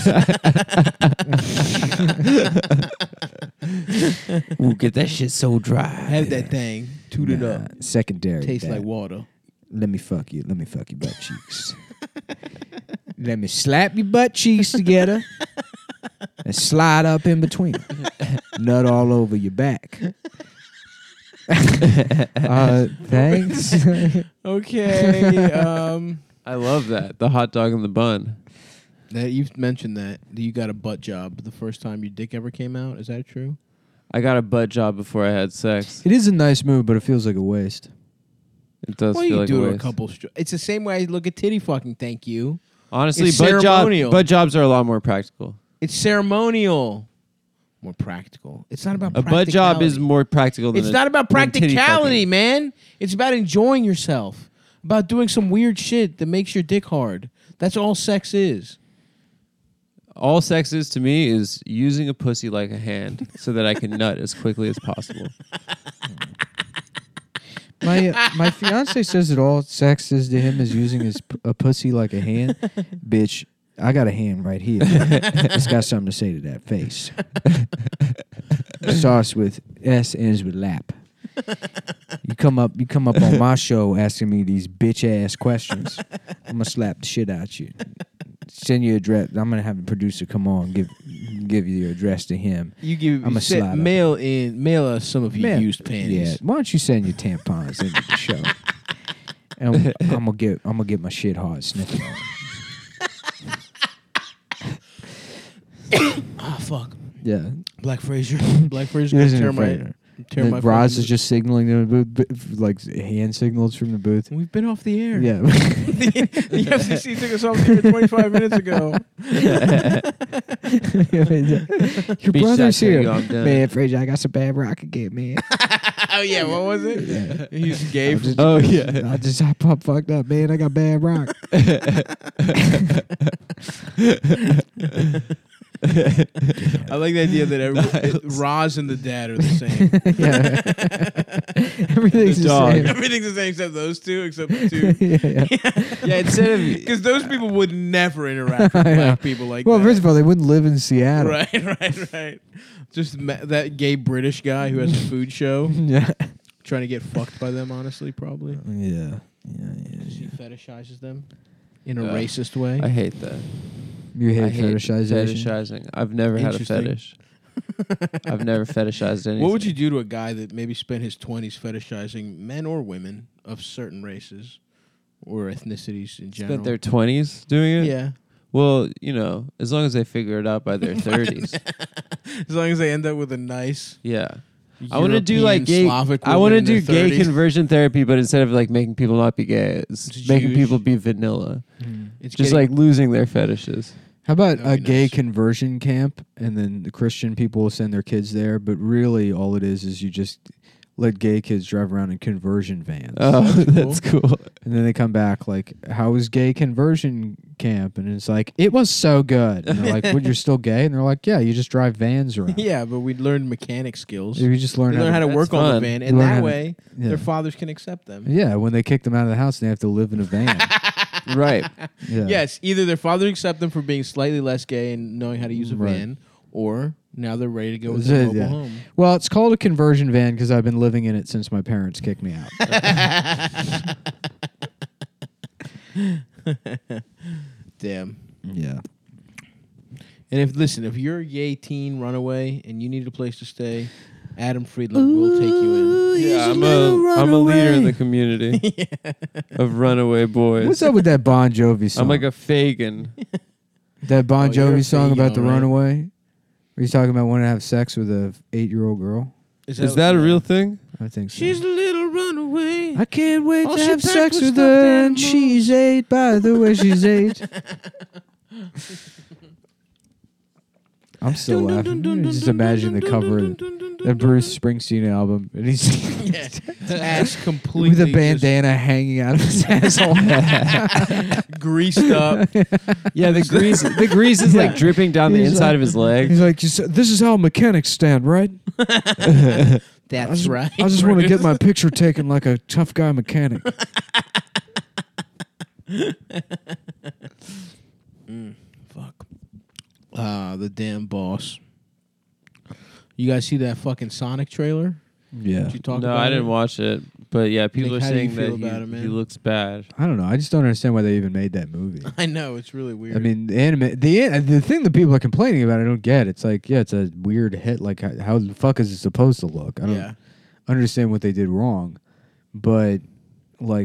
that pussy. Ooh, get that shit so dry. Have that thing tooted up. Secondary. Tastes that. like water. Let me fuck you. Let me fuck your butt cheeks. Let me slap your butt cheeks together and slide up in between. Nut all over your back. Thanks. Okay. I love that. The hot dog in the bun. That you've mentioned that you got a butt job the first time your dick ever came out. Is that true? I got a butt job before I had sex. It is a nice move, but it feels like a waste. It does Well, feel you like do a it waste. a couple. It's the same way I look at titty fucking. Thank you. Honestly, It's butt ceremonial. jobs are a lot more practical. It's ceremonial. More practical. It's not about A butt job is practicality. more practical than It's not about than titty practicality, fucking. man. It's about enjoying yourself. About doing some weird shit that makes your dick hard. That's all sex is. All sex is to me is using a pussy like a hand so that I can nut as quickly as possible. My fiance says that all sex is to him is using a pussy like a hand. Bitch, I got a hand right here. It's got something to say to that face. Starts with S, ends with lap. You come up on my show asking me these bitch ass questions. I'm gonna slap the shit out you. Send your address. I'm gonna have the producer come on, give you your address to him. You give I'm a send- slide up. mail us some of your Man, used panties. Yeah, why don't you send your tampons into the show? And I'm gonna get my shit hard sniffing on. Ah, fuck. Yeah, Black Frazier. Black he Frazier. isn't Tear my, afraid. tear my Roz fucking- is just signaling in the booth, like hand signals from the booth. We've been off the air. Yeah. The FCC took us off the air 25 minutes ago. Your Bitch, brother's I tell here. you I'm done. Man, Frazier, I got some bad rock again, man. Oh, yeah. What was it? Yeah. He's gay. Oh, yeah. I fucked up, man. I got bad rock. I like the idea that Roz and the dad are the same. Yeah. Everything's The the dog. same. Everything's the same except those two, except the two. Yeah. Yeah, instead of Because those people would never interact with I know. black people like Well, that. first of all, they wouldn't live in Seattle. Right. Just that gay British guy who has a food show Yeah. trying to get fucked by them, honestly, probably. Yeah. He fetishizes them in a Yeah. racist way. I hate that. You hate I hate fetishization? fetishizing. I've never had a Interesting. fetish. I've never fetishized anything. What would you do to a guy that maybe spent his 20s fetishizing men or women of certain races or ethnicities in general? Spent their 20s doing it? Yeah. Well, as long as they figure it out by their 30s. As long as they end up with a nice Yeah. I want to do European, like gay. Slavic I want to woman in do their gay 30s. conversion therapy, but instead of like making people not be gay, it's It's making Jewish. people be vanilla. It's Just getting- like losing their fetishes. How about That'd a be gay nice. conversion camp, and then the Christian people will send their kids there, but really all it is you just let gay kids drive around in conversion vans. Oh, That's that's cool. And then they come back like, how was gay conversion camp? And it's like, it was so good. And they're like, what, you're still gay? And they're like, yeah, you just drive vans around. Yeah, but we learned mechanic skills. You just learn They learn how to That's work on the fun. van, You and learn how that to- way yeah. their fathers can accept them. Yeah, when they kick them out of the house, they have to live in a van. Right. Yeah. Yes, either their father accept them for being slightly less gay and knowing how to use a Right. van, or now they're ready to go with That's their it, mobile yeah. home. Well, it's called a conversion van because I've been living in it since my parents kicked me out. Damn. Yeah. And if you're a gay teen runaway and you need a place to stay, Adam Friedland will take you Yeah, I'm a leader in the community of runaway boys. What's up with that Bon Jovi song? I'm like a Fagin. that Bon Oh, you're a Jovi song Fagin, about the alright. runaway. Where he's talking about wanting to have sex with a 8-year-old girl. in. Is that a real thing? I think so. She's a little runaway. I can't wait All to she have packed sex was with stuffed her, and animals. she's 8. By the way, she's 8. I'm still laughing. Just imagine the cover of the Bruce Springsteen album, and he's Yeah. Ass completely with a just bandana hanging out of his asshole. greased up. Yeah, the grease is like dripping down the He's inside like- of his leg. He's like, "This is how mechanics stand, right? That's right. I just want to get my picture taken like a tough guy mechanic." Fuck. The damn boss. You guys see that fucking Sonic trailer? Yeah. Did you talk No, about I didn't it? watch it, but yeah, people Like, are how do you saying feel that about it, man? he looks bad. I don't know. I just don't understand why they even made that movie. I know it's really weird. I mean, the thing that people are complaining about, I don't get. It's like, yeah, it's a weird hit. Like, how the fuck is it supposed to look? I don't yeah. understand what they did wrong, but like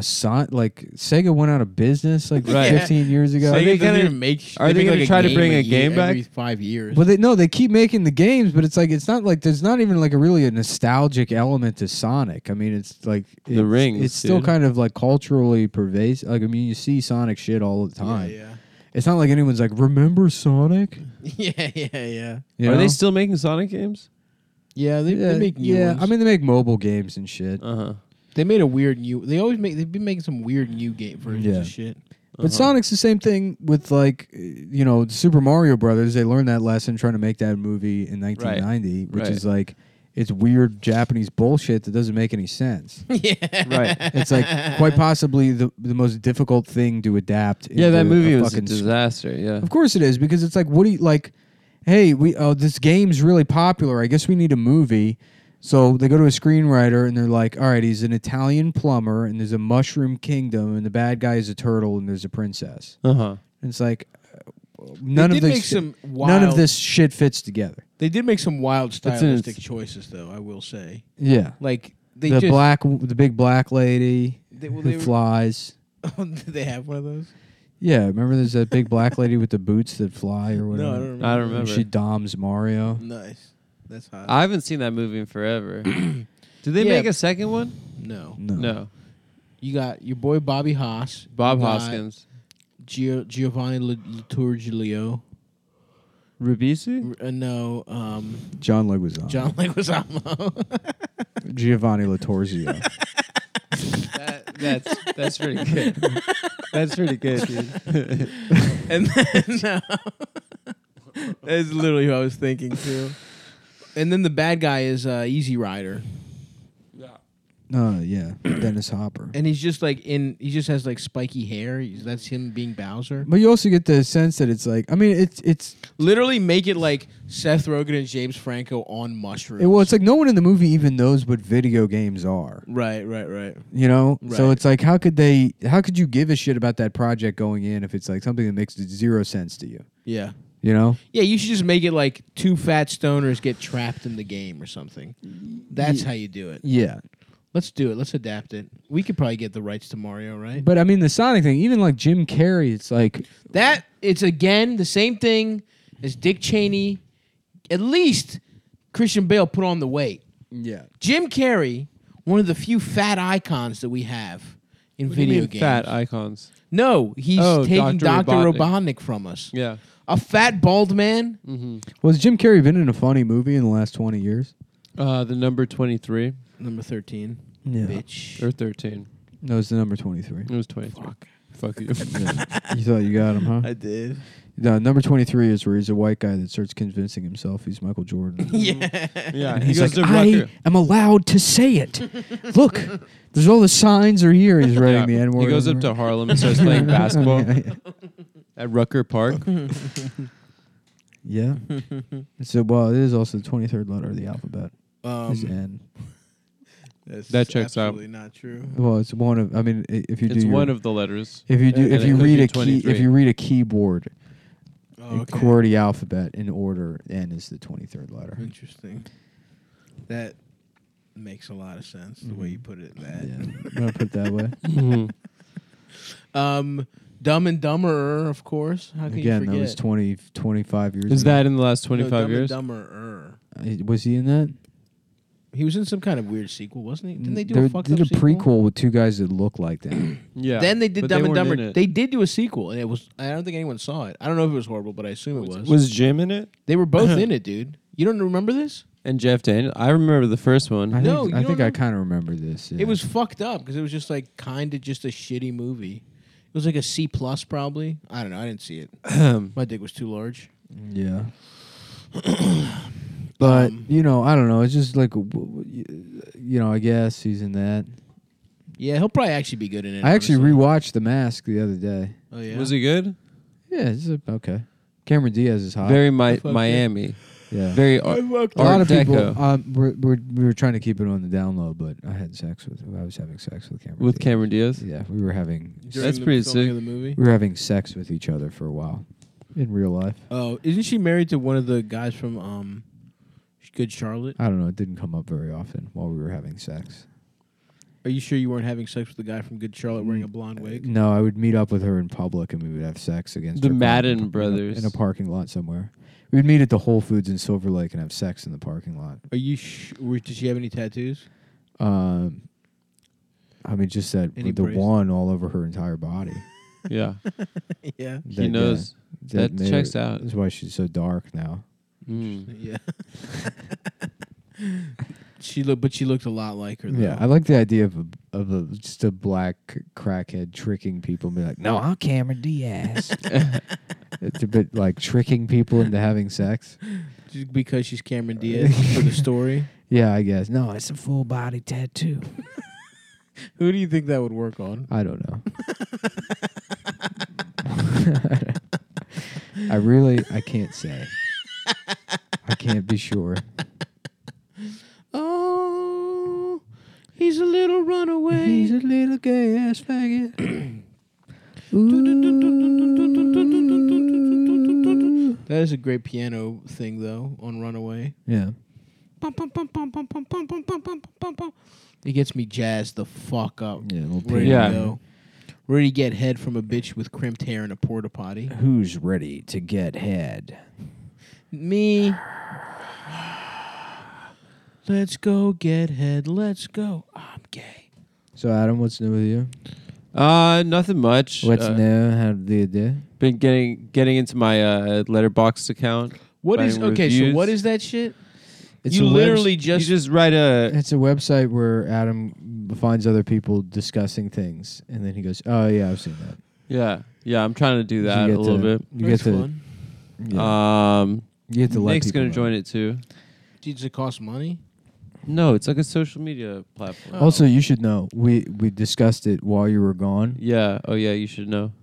Sega went out of business like Right. 15 years ago. Are Sega they doesn't gonna- even make. are they make, gonna like, try to bring a year- game back? every 5 years? Well, they keep making the games, but it's like it's not like there's not even like a really a nostalgic element to Sonic. I mean, it's like The rings, It's still dude. kind of like culturally pervasive. Like, I mean, you see Sonic shit all the time. Yeah, It's not like anyone's like, remember Sonic? yeah, yeah. You Are know? they still making Sonic games? Yeah, they make new yeah. ones. I mean, they make mobile games and shit. Uh-huh. they made a weird new. They've been making some weird new game versions Yeah. of shit. But Sonic's the same thing with like, Super Mario Brothers. They learned that lesson trying to make that movie in 1990, which Right. is like, it's weird Japanese bullshit that doesn't make any sense. Yeah, Right. It's like quite possibly the most difficult thing to adapt. Yeah, that into movie a was a fucking disaster. Yeah. Of course it is, because it's like, what do you like? Hey, this game's really popular. I guess we need a movie. So they go to a screenwriter and they're like, all right, he's an Italian plumber and there's a mushroom kingdom and the bad guy is a turtle and there's a princess. Uh-huh. And it's like none they of did this make some none of wild- this shit fits together. They did make some wild It's in stylistic its- choices, though. I will say, Yeah. like they The just the big black lady They, who flies. did they have one of those? Yeah, remember there's that big black lady with the boots that fly or whatever. No, I don't remember. I don't And remember. she doms Mario. Nice. That's hot. I haven't seen that movie in forever. Did they Yeah. make a second one? no. No. You got your boy Bobby Haas. Bob You got Hoskins. Giovanni Liturgilio. Ribisi? No, John Leguizamo. John Leguizamo. Giovanni Latorzio. That's pretty good. That's pretty good, dude. And then that's literally who I was thinking too. And then the bad guy is Easy Rider, Yeah, Dennis Hopper. and he's just like he just has like spiky hair. That's him being Bowser. But you also get the sense that it's like, I mean, it's Literally make it like Seth Rogen and James Franco on mushrooms. well, it's like no one in the movie even knows what video games are. right. You know, so Right. it's like, how could you give a shit about that project going in if it's like something that makes zero sense to you? Yeah. You know, Yeah, you should just make it like two fat stoners get trapped in the game or something. That's how you do it. yeah. Let's do it. Let's adapt it. We could probably get the rights to Mario, right? But I mean, the Sonic thing, even like Jim Carrey, it's like, That it's again the same thing as Dick Cheney. At least Christian Bale put on the weight. yeah, Jim Carrey, one of the few fat icons that we have in video games. Fat icons. No, he's Oh, taking Dr. Dr. Robotnik. Robotnik from us. Yeah. A fat bald man. Mm-hmm. well, has Jim Carrey been in a funny movie in the last 20 years? The number 23 Number 13. Yeah, Bitch. or 13. no, it's the number 23. It was 23. Fuck you. You thought you got him, huh? I did. No, number 23 is where he's a white guy that starts convincing himself he's Michael Jordan. Yeah. Yeah. And He he's goes like, to Rutgers. I am allowed to say it. Look, there's all the signs are here. He's writing the N-word. He goes up to Harlem and starts playing basketball at Rucker Park. Yeah. So, well, it is also the 23rd letter of the alphabet. Is N. That's That checks out. absolutely not true. Well, it's one of. I mean, if you It's do one your, of the letters. if you do and if it you could read be a key 23. if you read a keyboard Oh, in QWERTY alphabet in order, N is the 23rd letter. Interesting. That makes a lot of sense the way you put it. That. Yeah, I'm gonna put it that way. Dumb and Dumber, of course. How can Again, you forget? that was 20, 25 years Is ago. that in the last 25 Dumb years? and Dumber. Was he in that? He was in some kind of weird sequel, wasn't he? Didn't they do a fucked did up a sequel? prequel with two guys that look like them. Yeah. Then they did but Dumb and weren't in Dumber. it. They did do a sequel, and it was. I don't think anyone saw it. I don't know if it was horrible, but I assume it was. Was Jim in it? They were both in it, dude. You don't remember this? And Jeff Daniels? I remember the first one. I No, think, you I don't think I know? kind of remember this. Yeah. It was fucked up because it was just like kind of just a shitty movie. It was like a C plus probably. I don't know. I didn't see it. My dick was too large. Yeah. But you know, I don't know. It's just like, you know, I guess he's in that. Yeah, he'll probably actually be good in it. I actually honestly. rewatched The Mask the other day. Oh yeah. Was he good? Yeah, it's okay. Cameron Diaz is hot. Very fuck yeah. Miami. yeah. Very I art, fucked a lot of Art people. Deco. We were trying to keep it on the down low, but I had sex with. I was having sex with Cameron. with Diaz. Cameron Diaz. Yeah, we were having. During That's the pretty filming sick. Of the movie. We were having sex with each other for a while, in real life. Oh, isn't she married to one of the guys from Good Charlotte? I don't know. It didn't come up very often while we were having sex. Are you sure you weren't having sex with the guy from Good Charlotte wearing a blonde wig? No, I would meet up with her in public and we would have sex against The her car Madden in a- brothers. in a parking lot somewhere. We'd meet at the Whole Foods in Silver Lake and have sex in the parking lot. Are you did she have any tattoos? I mean, just that Any the braces? one all over her entire body. Yeah. Yeah. He knows. That made checks her- out. That's why she's so dark now. Mm. Yeah. She looked a lot like her. Though. Yeah, I like the idea of just a black crackhead tricking people and be like, "No, I'm Cameron Diaz." It's a bit like tricking people into having sex. Just because she's Cameron Diaz for the story. Yeah, I guess. No, it's a full body tattoo. Who do you think that would work on? I don't know. I can't say. I can't be sure. Oh, he's a little runaway. He's a little gay ass faggot. That is a great piano thing, though, on Runaway. Yeah. It gets me jazzed the fuck up. Yeah, a little Ready Yeah. to go. Ready to get head from a bitch with crimped hair in a porta potty. Who's ready to get head? Me. Let's go get head. Let's go. I'm gay. So, Adam, what's new with you? Nothing much. What's new? How do you do? Been getting into my Letterboxd account. What is Writing okay? reviews. So what is that shit? It's You a literally You just just write a. It's a website where Adam finds other people discussing things, and then he goes, "Oh yeah, I've seen that." Yeah. I'm trying to do that You a get little to- bit. You That's get to, fun. yeah. You get to let Nick's people gonna know. join it too. Does it cost money? No, it's like a social media platform. Oh. Also, you should know we discussed it while you were gone. Yeah. Oh yeah, you should know.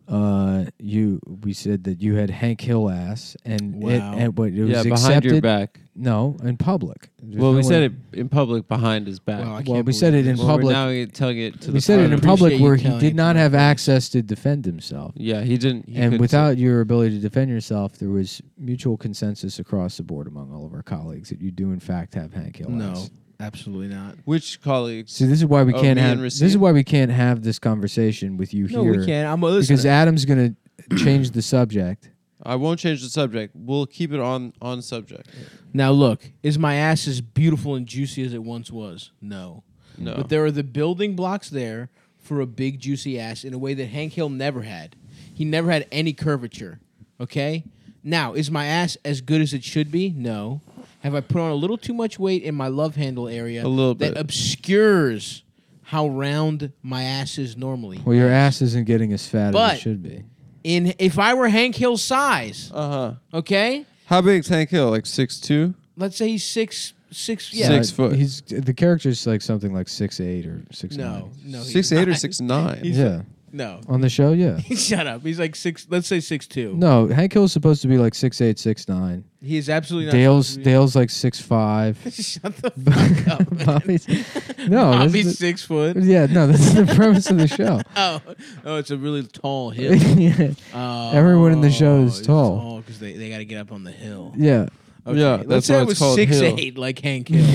We said that you had Hank Hill ass, and Wow. it was Yeah, behind accepted. your back. No, in public. There's Well, no we way- said it in public behind his back. Wow, I Well, can't we said believe it in this. Well, public. we're now telling it to We the said it in public. public Appreciate you where he telling did it not to have my face. access to defend himself. Yeah, he didn't. He And couldn't without say- your ability to defend yourself, there was mutual consensus across the board among all of our colleagues that you do in fact have Hank Hill No, ass. absolutely not. Which colleagues? See, this is why we Oh, can't me have. and This Racine? is why we can't have this conversation with you No, here. we can't. I'm Because listening. Adam's going to change the subject. I won't change the subject. We'll keep it on subject. Now look, is my ass as beautiful and juicy as it once was? No. No. But there are the building blocks there for a big juicy ass in a way that Hank Hill never had. He never had any curvature. Okay? Now, is my ass as good as it should be? No. Have I put on a little too much weight in my love handle area A little that bit. obscures how round my ass is normally? Well, your ass isn't getting as fat as But- it should be. If I were Hank Hill's size, okay? How big's Hank Hill? Like 6'2"? Let's say he's six. Yeah. 6 foot. He's the character's like something like 6'8" or 6'9". No. he's 6'8" or not. 6'9"? Yeah, No. on the show, yeah. Shut up. He's like six. Let's say 6'2". No, Hank Hill's supposed to be like 6'8", 6'9". He is absolutely not. Dale's like 6'5". Shut the fuck up, man. Bobby's, no, this Bobby's is 6 foot. yeah, no, this is the premise of the show. Oh, it's a really tall hill. Yeah. Oh, Everyone in the show is it's tall. because they got to get up on the hill. Yeah. Okay, Yeah, let's that's say why I it's was called 6'8", like Hank Hill.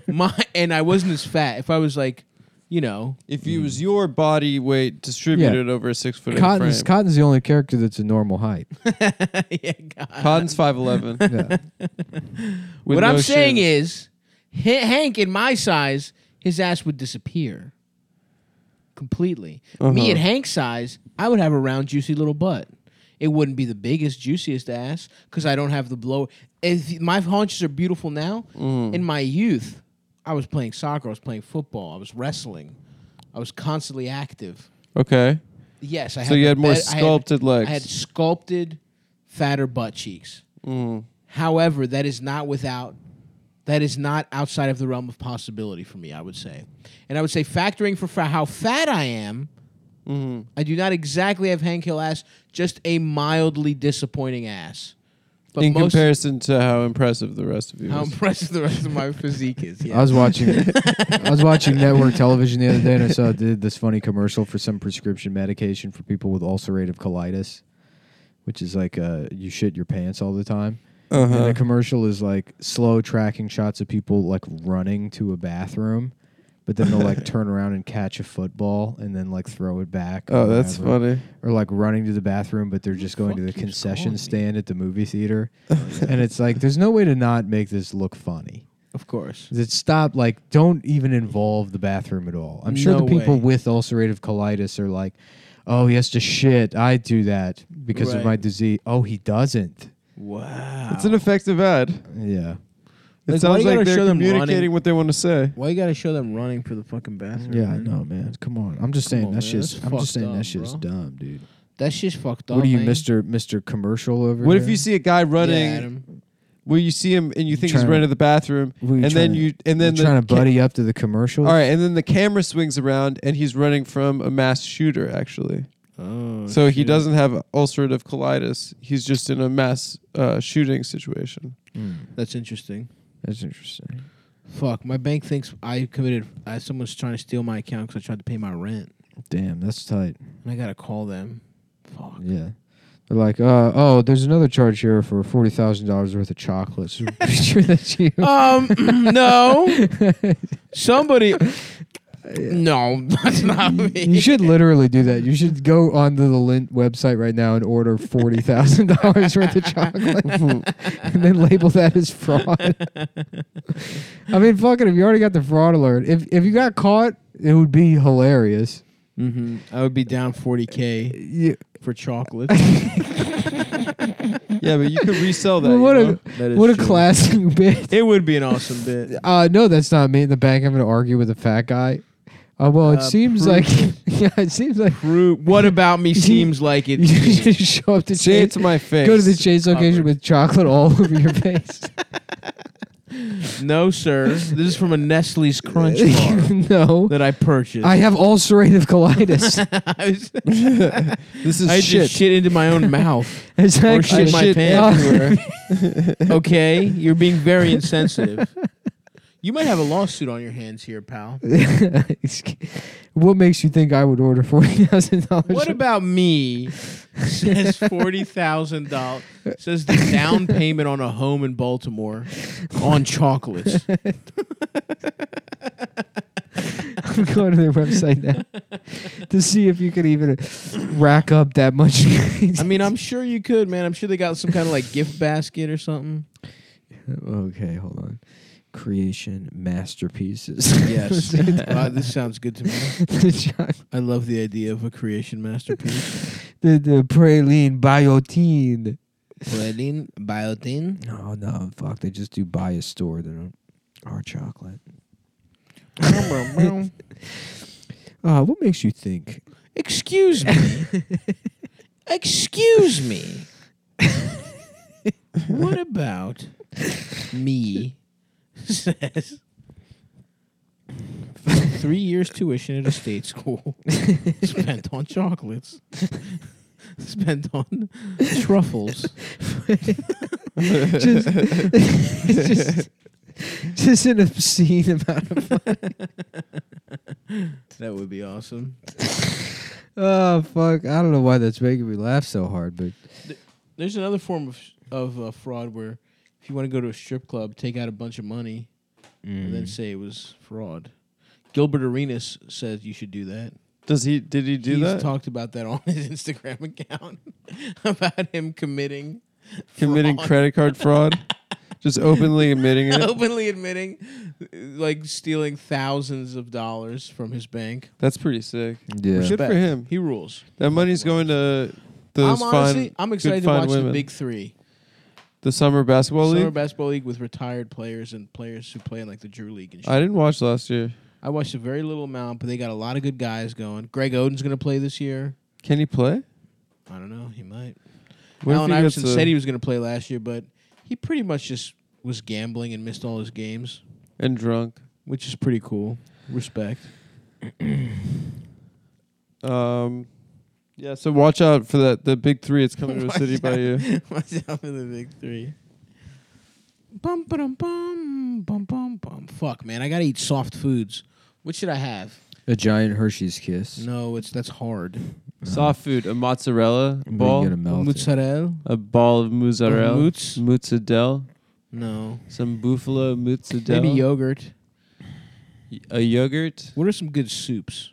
and I wasn't as fat. If I was like, you know, If it was your body weight distributed over a 6 foot Cotton's frame. Cotton's the only character that's a normal height. yeah, God. Cotton's 5'11". Yeah. with What no I'm saying shins. is, Hank in my size, his ass would disappear completely. Me at Hank's size, I would have a round, juicy little butt. It wouldn't be the biggest, juiciest ass because I don't have the blow. If my haunches are beautiful now, in my youth, I was playing soccer, I was playing football, I was wrestling, I was constantly active. Okay. Yes, I had. So you the had more I sculpted legs. I had sculpted, fatter butt cheeks. Mm. However, that is not outside of the realm of possibility for me, I would say. And I would say factoring for how fat I am, I do not exactly have Hank Hill ass, just a mildly disappointing ass. But In comparison to how impressive the rest of you how is. impressive the rest of my physique is. Yeah. I was watching network television the other day, and I saw this funny commercial for some prescription medication for people with ulcerative colitis, which is like you shit your pants all the time. And the commercial is like slow tracking shots of people like running to a bathroom, but then they'll like turn around and catch a football and then like throw it back. Oh, or that's whatever. funny. Or like running to the bathroom, but they're just going to the fuck keeps concession calling me? stand at the movie theater. And it's like, there's no way to not make this look funny. Of course. Don't even involve the bathroom at all. I'm sure No the people way. with ulcerative colitis are like, oh, he has to shit. I do that because of Right. my disease. Oh, he doesn't. Wow. It's an effective ad. Yeah. It Like, why sounds you gotta like they're show them communicating running? what they want to say. Why you gotta show them running for the fucking bathroom? Yeah, I man? know, man. Come on. I'm just saying on, that man. shit's. That's I'm just fucked saying up, that shit's bro. dumb, dude. That shit's fucked up. What are you, man. Mr. Commercial over What here? if you see a guy running Yeah, Adam. where you see him and you think he's trying running to- to the bathroom, Were and then you're trying to buddy up to the commercial? all right, and then the camera swings around and he's running from a mass shooter actually. Oh, So he shit. doesn't have ulcerative colitis. He's just in a mass shooting situation. That's interesting. That's interesting. Fuck, my bank thinks I committed. Someone's trying to steal my account because I tried to pay my rent, Damn, that's tight. and I gotta call them. Fuck. Yeah. They're like, oh, there's another charge here for $40,000 worth of chocolates. Pretty sure that's you. No. Somebody. No, that's not me. You should literally do that. You should go onto the Lint website right now and order $40,000 worth of chocolate, and then label that as fraud. I mean, fuck it. If you already got the fraud alert, if you got caught, it would be hilarious. Mm-hmm. I would be down $40K Yeah. for chocolate. Yeah, but you could resell that. Well, what you know? That is what a true. classic bit. It would be an awesome bit. No, that's not me in the bank. I'm going to argue with a fat guy. Well, it seems prove like it. yeah, it seems like What about me seems like it? you just show up to Say it Chase, to my face. go to the Chase location Covered. with chocolate all over your face. No, sir. This is from a Nestle's Crunch bar No, that I purchased. I have ulcerative colitis. This is I shit. just shit into my own mouth. It's Or actually shit my shit pants. everywhere. Okay, you're being very insensitive. You might have a lawsuit on your hands here, pal. What makes you think I would order $40,000? What about me? Says $40,000. Says the down payment on a home in Baltimore on chocolates. I'm going to their website now to see if you could even rack up that much. I mean, I'm sure you could, man. I'm sure they got some kind of like gift basket or something. Okay, hold on. Creation masterpieces. Yes. This sounds good to me. I love the idea of a creation masterpiece. the praline biotine. Praline, biotin. No, fuck. They just do buy a store. They don't. Our chocolate. What makes you think? Excuse me. Excuse me. What about me says 3 years tuition at a state school spent on chocolates, spent on truffles. Just an obscene amount of money. That would be awesome. Oh fuck! I don't know why that's making me laugh so hard, but There's another form of fraud where if you want to go to a strip club, take out a bunch of money, and then say it was fraud. Gilbert Arenas says you should do that. Did he do He's that? talked about that on his Instagram account about him committing Committing fraud. credit card fraud? Just openly admitting it? Openly admitting, like stealing thousands of dollars from his bank. That's pretty sick. Yeah. Good for him. He rules. That money's going to those I'm excited to fine watch women. the Big Three. The Summer Basketball Summer League? Basketball League with retired players and players who play in like the Drew League and shit. I didn't watch last year. I watched a very little amount, but they got a lot of good guys going. Greg Oden's going to play this year. Can he play? I don't know. He might. What if Allen he gets Iverson said he was going to play last year, but he pretty much just was gambling and missed all his games, and drunk? which is pretty cool. Respect. Yeah, so watch out for that. The Big Three. It's coming to a city by you. Watch out for the Big Three. Bum ba-dum bum bum bum bum. Fuck, man, I gotta eat soft foods. What should I have? A giant Hershey's Kiss. No, that's hard. Soft food, a mozzarella But you ball, gotta melt it. Mozzarella? a ball of mozzarella, Mozz? mozzarella, No. some buffalo mozzarella, Maybe yogurt. a yogurt, What are some good soups?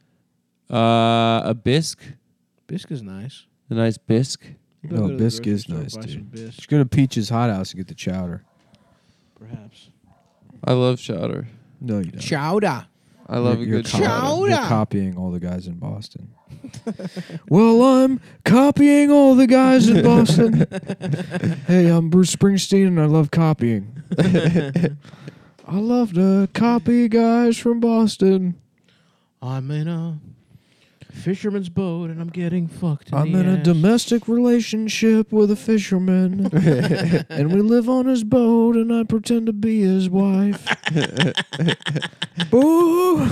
a bisque, Bisque is nice. a nice bisque. Maybe I'll No, go to the bisque grocery is store, nice, buy dude. some bisque, Just go to Peach's Hot House and get the chowder. perhaps. I love chowder. No, you don't. Chowder. I love You're- a good you're chowder. Chowder. You're copying all the guys in Boston. Well, I'm copying all the guys in Boston. Hey, I'm Bruce Springsteen and I love copying. I love to copy guys from Boston. I'm in a fisherman's boat and I'm getting fucked in I'm the in a ass. domestic relationship with a fisherman. And we live on his boat and I pretend to be his wife. Boo!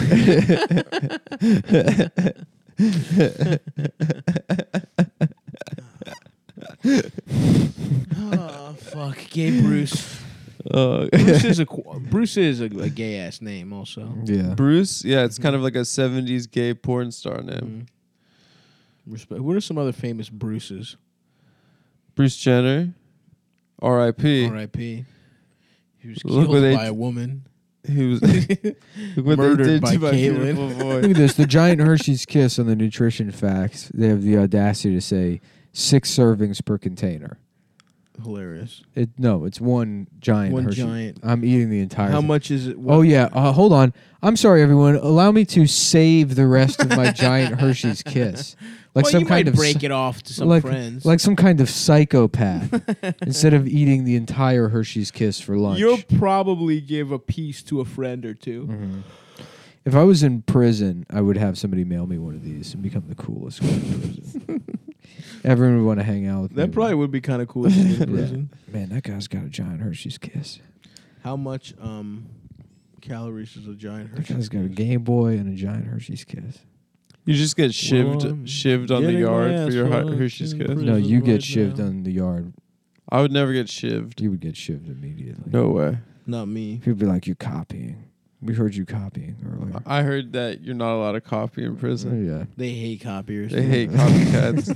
Oh, fuck. Gay Bruce. Uh, Bruce is a gay ass name also. Yeah. Bruce, yeah, it's kind of like a '70s gay porn star name. Respect. What are some other famous Bruces? Bruce Jenner, R.I.P. R.I.P. He was Look killed what they by a woman. He was look what Murdered they did by to my Caitlyn. beautiful boy. Look at this. The giant Hershey's Kiss on the nutrition facts. They have the audacity to say 6 servings per container. Hilarious. It's one giant One Hershey. giant. I'm eating the entire How thing. much is it? Oh, yeah. Hold on. I'm sorry, everyone. Allow me to save the rest of my giant Hershey's Kiss. Like well, some you kind might of break it off to some like, friends. like some kind of psychopath. Instead of eating the entire Hershey's Kiss for lunch. You'll probably give a piece to a friend or two. Mm-hmm. If I was in prison, I would have somebody mail me one of these and become the coolest guy in prison. Everyone would want to hang out with me. That probably would be kind of cool if you were in Yeah. prison. Man, that guy's got a giant Hershey's Kiss. How much calories is a giant That Hershey? guy's got a Game Boy and a giant Hershey's Kiss. You just get shivved, I'm shivved on the getting my yard ass for your fucked Hershey's in Kiss. prison. No, you right get shivved now. on the yard. I would never get shivved. You would get shivved immediately. No way. Not me. People be like, you're copying. We heard you copying earlier. I heard that you're not allowed to copy in prison. Yeah. They hate copiers. They hate copycats.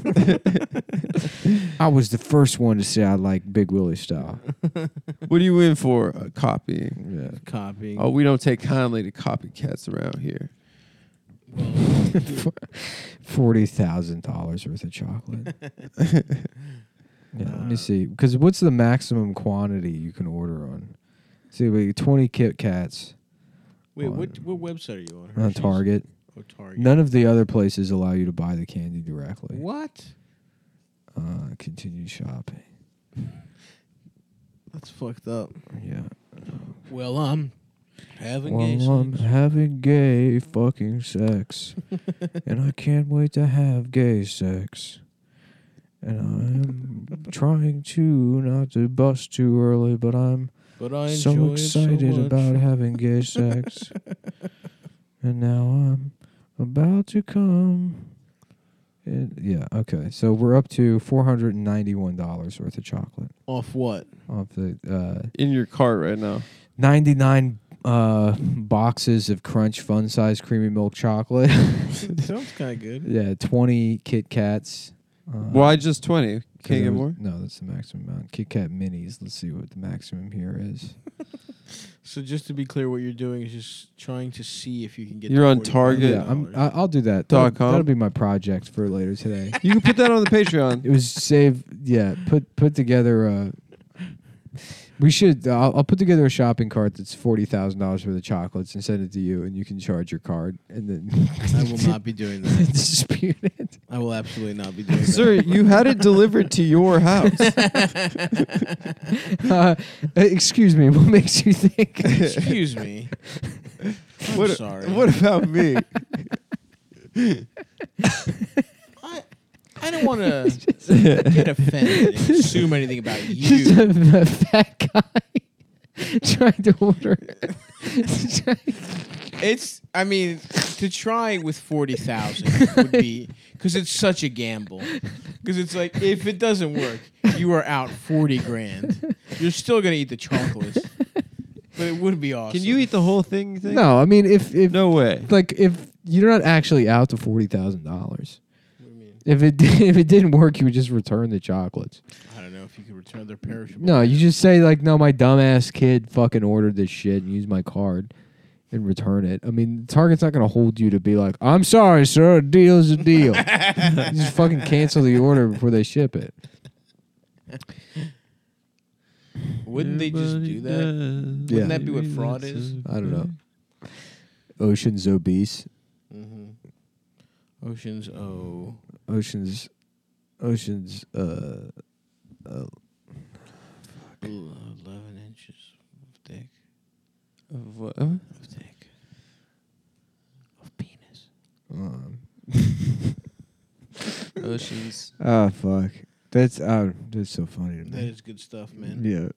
I was the first one to say I like Big Willie style. What are you in for? Copying. Yeah. copying. Oh, we don't take kindly to copycats around here. $40,000 worth of chocolate. Yeah, let me see. Because what's the maximum quantity you can order on? See, wait, 20 Kit Kats Wait, on- what website are you on? on Hershey's? Target. Oh, Target. None of the other places allow you to buy the candy directly. What? Continue shopping. That's fucked up. Yeah. Well, I'm having Well, gay I'm sex. having gay fucking sex. And I can't wait to have gay sex. And I'm trying to not to bust too early, but I'm But I so enjoy excited it so much. about having gay sex. And now I'm about to come. Yeah, okay. So we're up to $491 worth of chocolate Off what? off the In your cart right now. 99 boxes of Crunch Fun Size Creamy Milk Chocolate. Sounds kind of good. Yeah, 20 Kit Kats. Why just 20? 'cause Can't there get was- more? No, that's the maximum amount. Kit Kat Minis. Let's see what the maximum here is. So just to be clear, what you're doing is just trying to see if you can get. You're to on $45. Target. Yeah, I'll do that. .com. That'll be my project for later today. You can put that on the Patreon. It was save. Yeah, put together. We should. I'll put together a shopping cart that's $40,000 worth of chocolates and send it to you, and you can charge your card, and then I will not be doing that. dispute it. I will absolutely not be doing Sir, you had it delivered to your house. Excuse me. What makes you think? that. Excuse me. I'm sorry. What about me? I don't want to get offended and assume anything about Just you. a fat guy trying to order. It's. I mean, to try with 40,000 would be because it's such a gamble. Because it's like if it doesn't work, you are out 40 grand. You're still gonna eat the chocolates, but it would be awesome. Can you eat the whole thing, you think? No, I mean if No way. like if you're not actually out to $40,000. What do you mean? If it didn't work, you would just return the chocolates. I don't know if you could return their perishable. No, you just say like, no, my dumbass kid fucking ordered this shit and use my card and return it. I mean, Target's not gonna hold you to be like, I'm sorry, sir, a deal is a deal. You just fucking cancel the order before they ship it. Wouldn't they just do that? Wouldn't Yeah. that be what fraud is? I don't know. Ocean's obese. Mm-hmm. Oceans. Oh. Ocean's 11 inches of dick. Of what? Of dick. Of penis. Oceans. Oh fuck. That's so funny to That me. is good stuff, man. Yeah.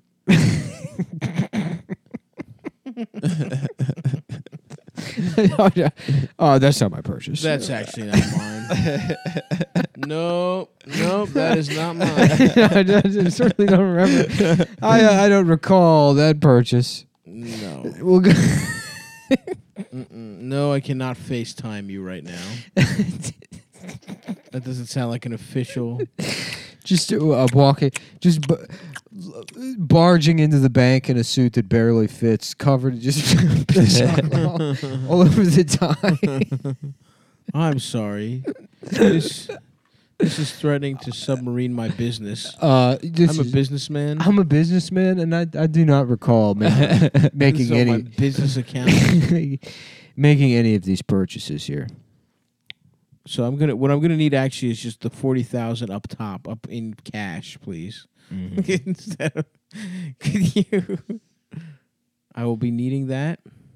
Oh, that's not my purchase. That's actually not mine. Nope, that is not mine. I certainly don't remember. I don't recall that purchase. No, We'll go. no, I cannot FaceTime you right now. That doesn't sound like an official. Just walking, just barging into the bank in a suit that barely fits, covered just all over the time. I'm sorry. This is threatening to submarine my business. I'm a businessman. I'm a businessman, and I do not recall This making is on my any business account. making any of these purchases here. So what I'm gonna need actually is just the 40,000 up top, up in cash, please. Instead of, could you? I will be needing that.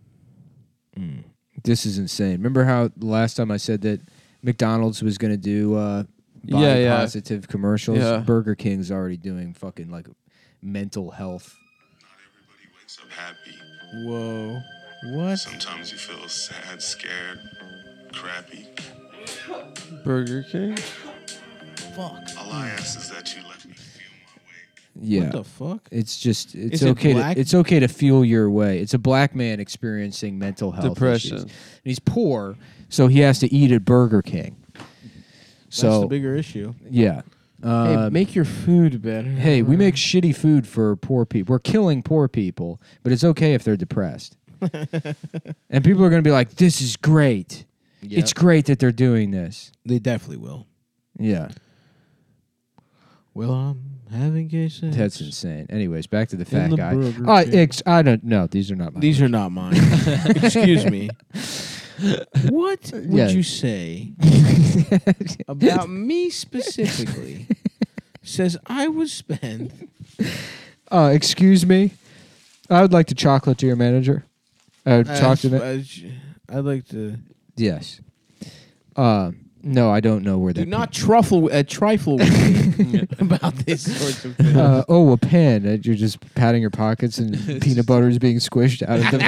This is insane. Remember how the last time I said that McDonald's was going to do body positive commercials? Yeah. Burger King's already doing fucking like mental health. Not everybody wakes up happy. Whoa. What? Sometimes you feel sad, scared, crappy. Burger King. Fuck. All I ask is that you let me feel my way. Yeah. What the fuck? It's just it's Is it okay. black? It's okay to feel your way. It's a black man experiencing mental health Depression. issues. And he's poor, so he has to eat at Burger King. That's So the bigger issue. yeah. Hey, make your food better. Hey, we make shitty food for poor people. We're killing poor people, but it's okay if they're depressed. And people are going to be like, "This is great. Yep. It's great that they're doing this." They definitely will. Yeah, Well, I'm having gay sex. that's insane. Anyways, back to the fat the guy. Burger King. I don't know. These are not mine. These are not mine. Excuse me. What would Yeah. you say about me specifically? Says I would spend. Excuse me. I would like to chocolate to your manager. Talk to them. I'd like to. Yes. No, I don't know where Do that. not trifle with me about these sorts of things. A pen. You're just patting your pockets and peanut butter is being squished out of them.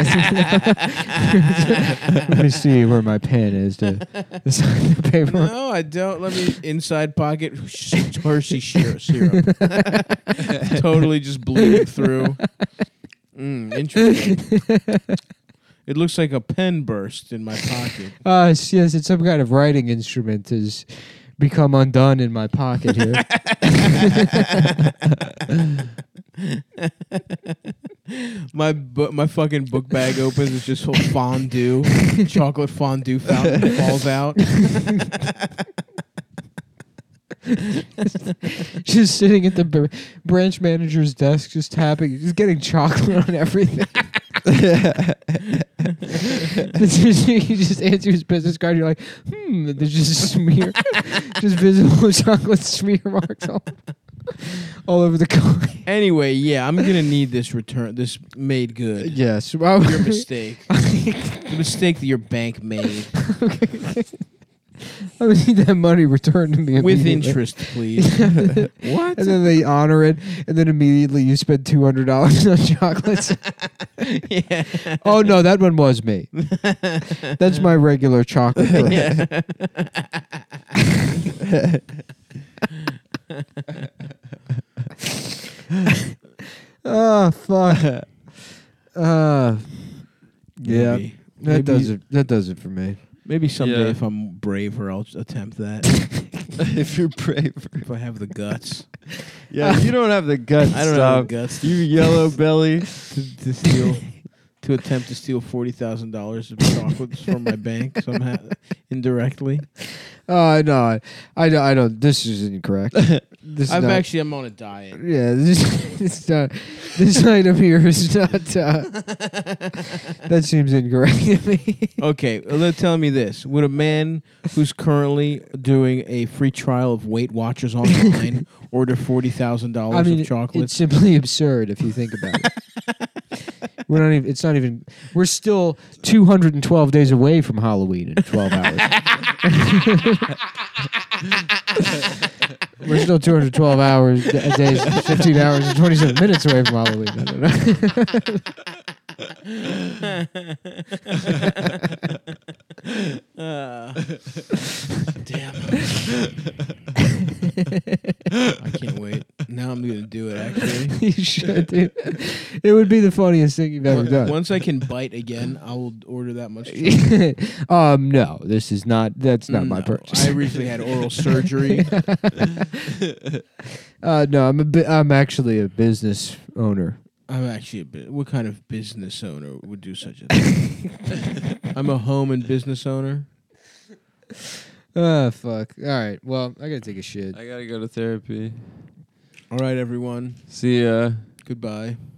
Let me see where my pen is to sign the paper. No, I don't. Let me inside pocket Hershey syrup. Totally just bleeding through. Interesting. It looks like a pen burst in my pocket. Yes, it's some kind of writing instrument has become undone in my pocket here. My fucking book bag opens. It's just full fondue, chocolate fondue fountain falls out. Just sitting at the branch manager's desk, just tapping, just getting chocolate on everything. You just answer his business card. You're like, there's just a smear, just visible chocolate smear marks all over the car. Anyway, yeah, I'm gonna need this made good. Yes, Your mistake. The mistake that your bank made. I would need that money returned to me With immediately. interest, please. What? And then they honor it, and then immediately you spend $200 on chocolates. Yeah. Oh no, that one was me. That's my regular chocolate. bill. Yeah. Oh fuck. Yeah, Maybe. that does it. That does it for me. Maybe someday, Yeah. if I'm braver, I'll attempt that. If you're braver. If I have the guts. Yeah, you don't have the guts. I don't have the guts You yellow belly. to steal, to attempt to steal $40,000 of chocolates from my bank somehow, indirectly. Oh no, I don't. This is incorrect. This is I'm not, on a diet. Yeah, it's not. This item here is not. That seems incorrect to me. Okay, tell me this: would a man who's currently doing a free trial of Weight Watchers online order $40,000 I mean, of chocolates? it's simply absurd if you think about it. We're not even. It's not even. We're still 212 days away from Halloween in 12 hours. We're still 212 hours days, 15 hours, and 27 minutes away from Halloween. I don't know. Damn. I can't wait. Now I'm going to do it, actually. You should, dude. It would be the funniest thing you've ever done. Once I can bite again, I will order that much. No, this is not. That's not my No, purchase. I recently had oral surgery. No, I'm actually a business owner. I'm actually what kind of business owner would do such a thing? I'm a home and business owner. Oh fuck! All right. Well, I gotta take a shit. I gotta go to therapy. All right, everyone. See ya. Goodbye.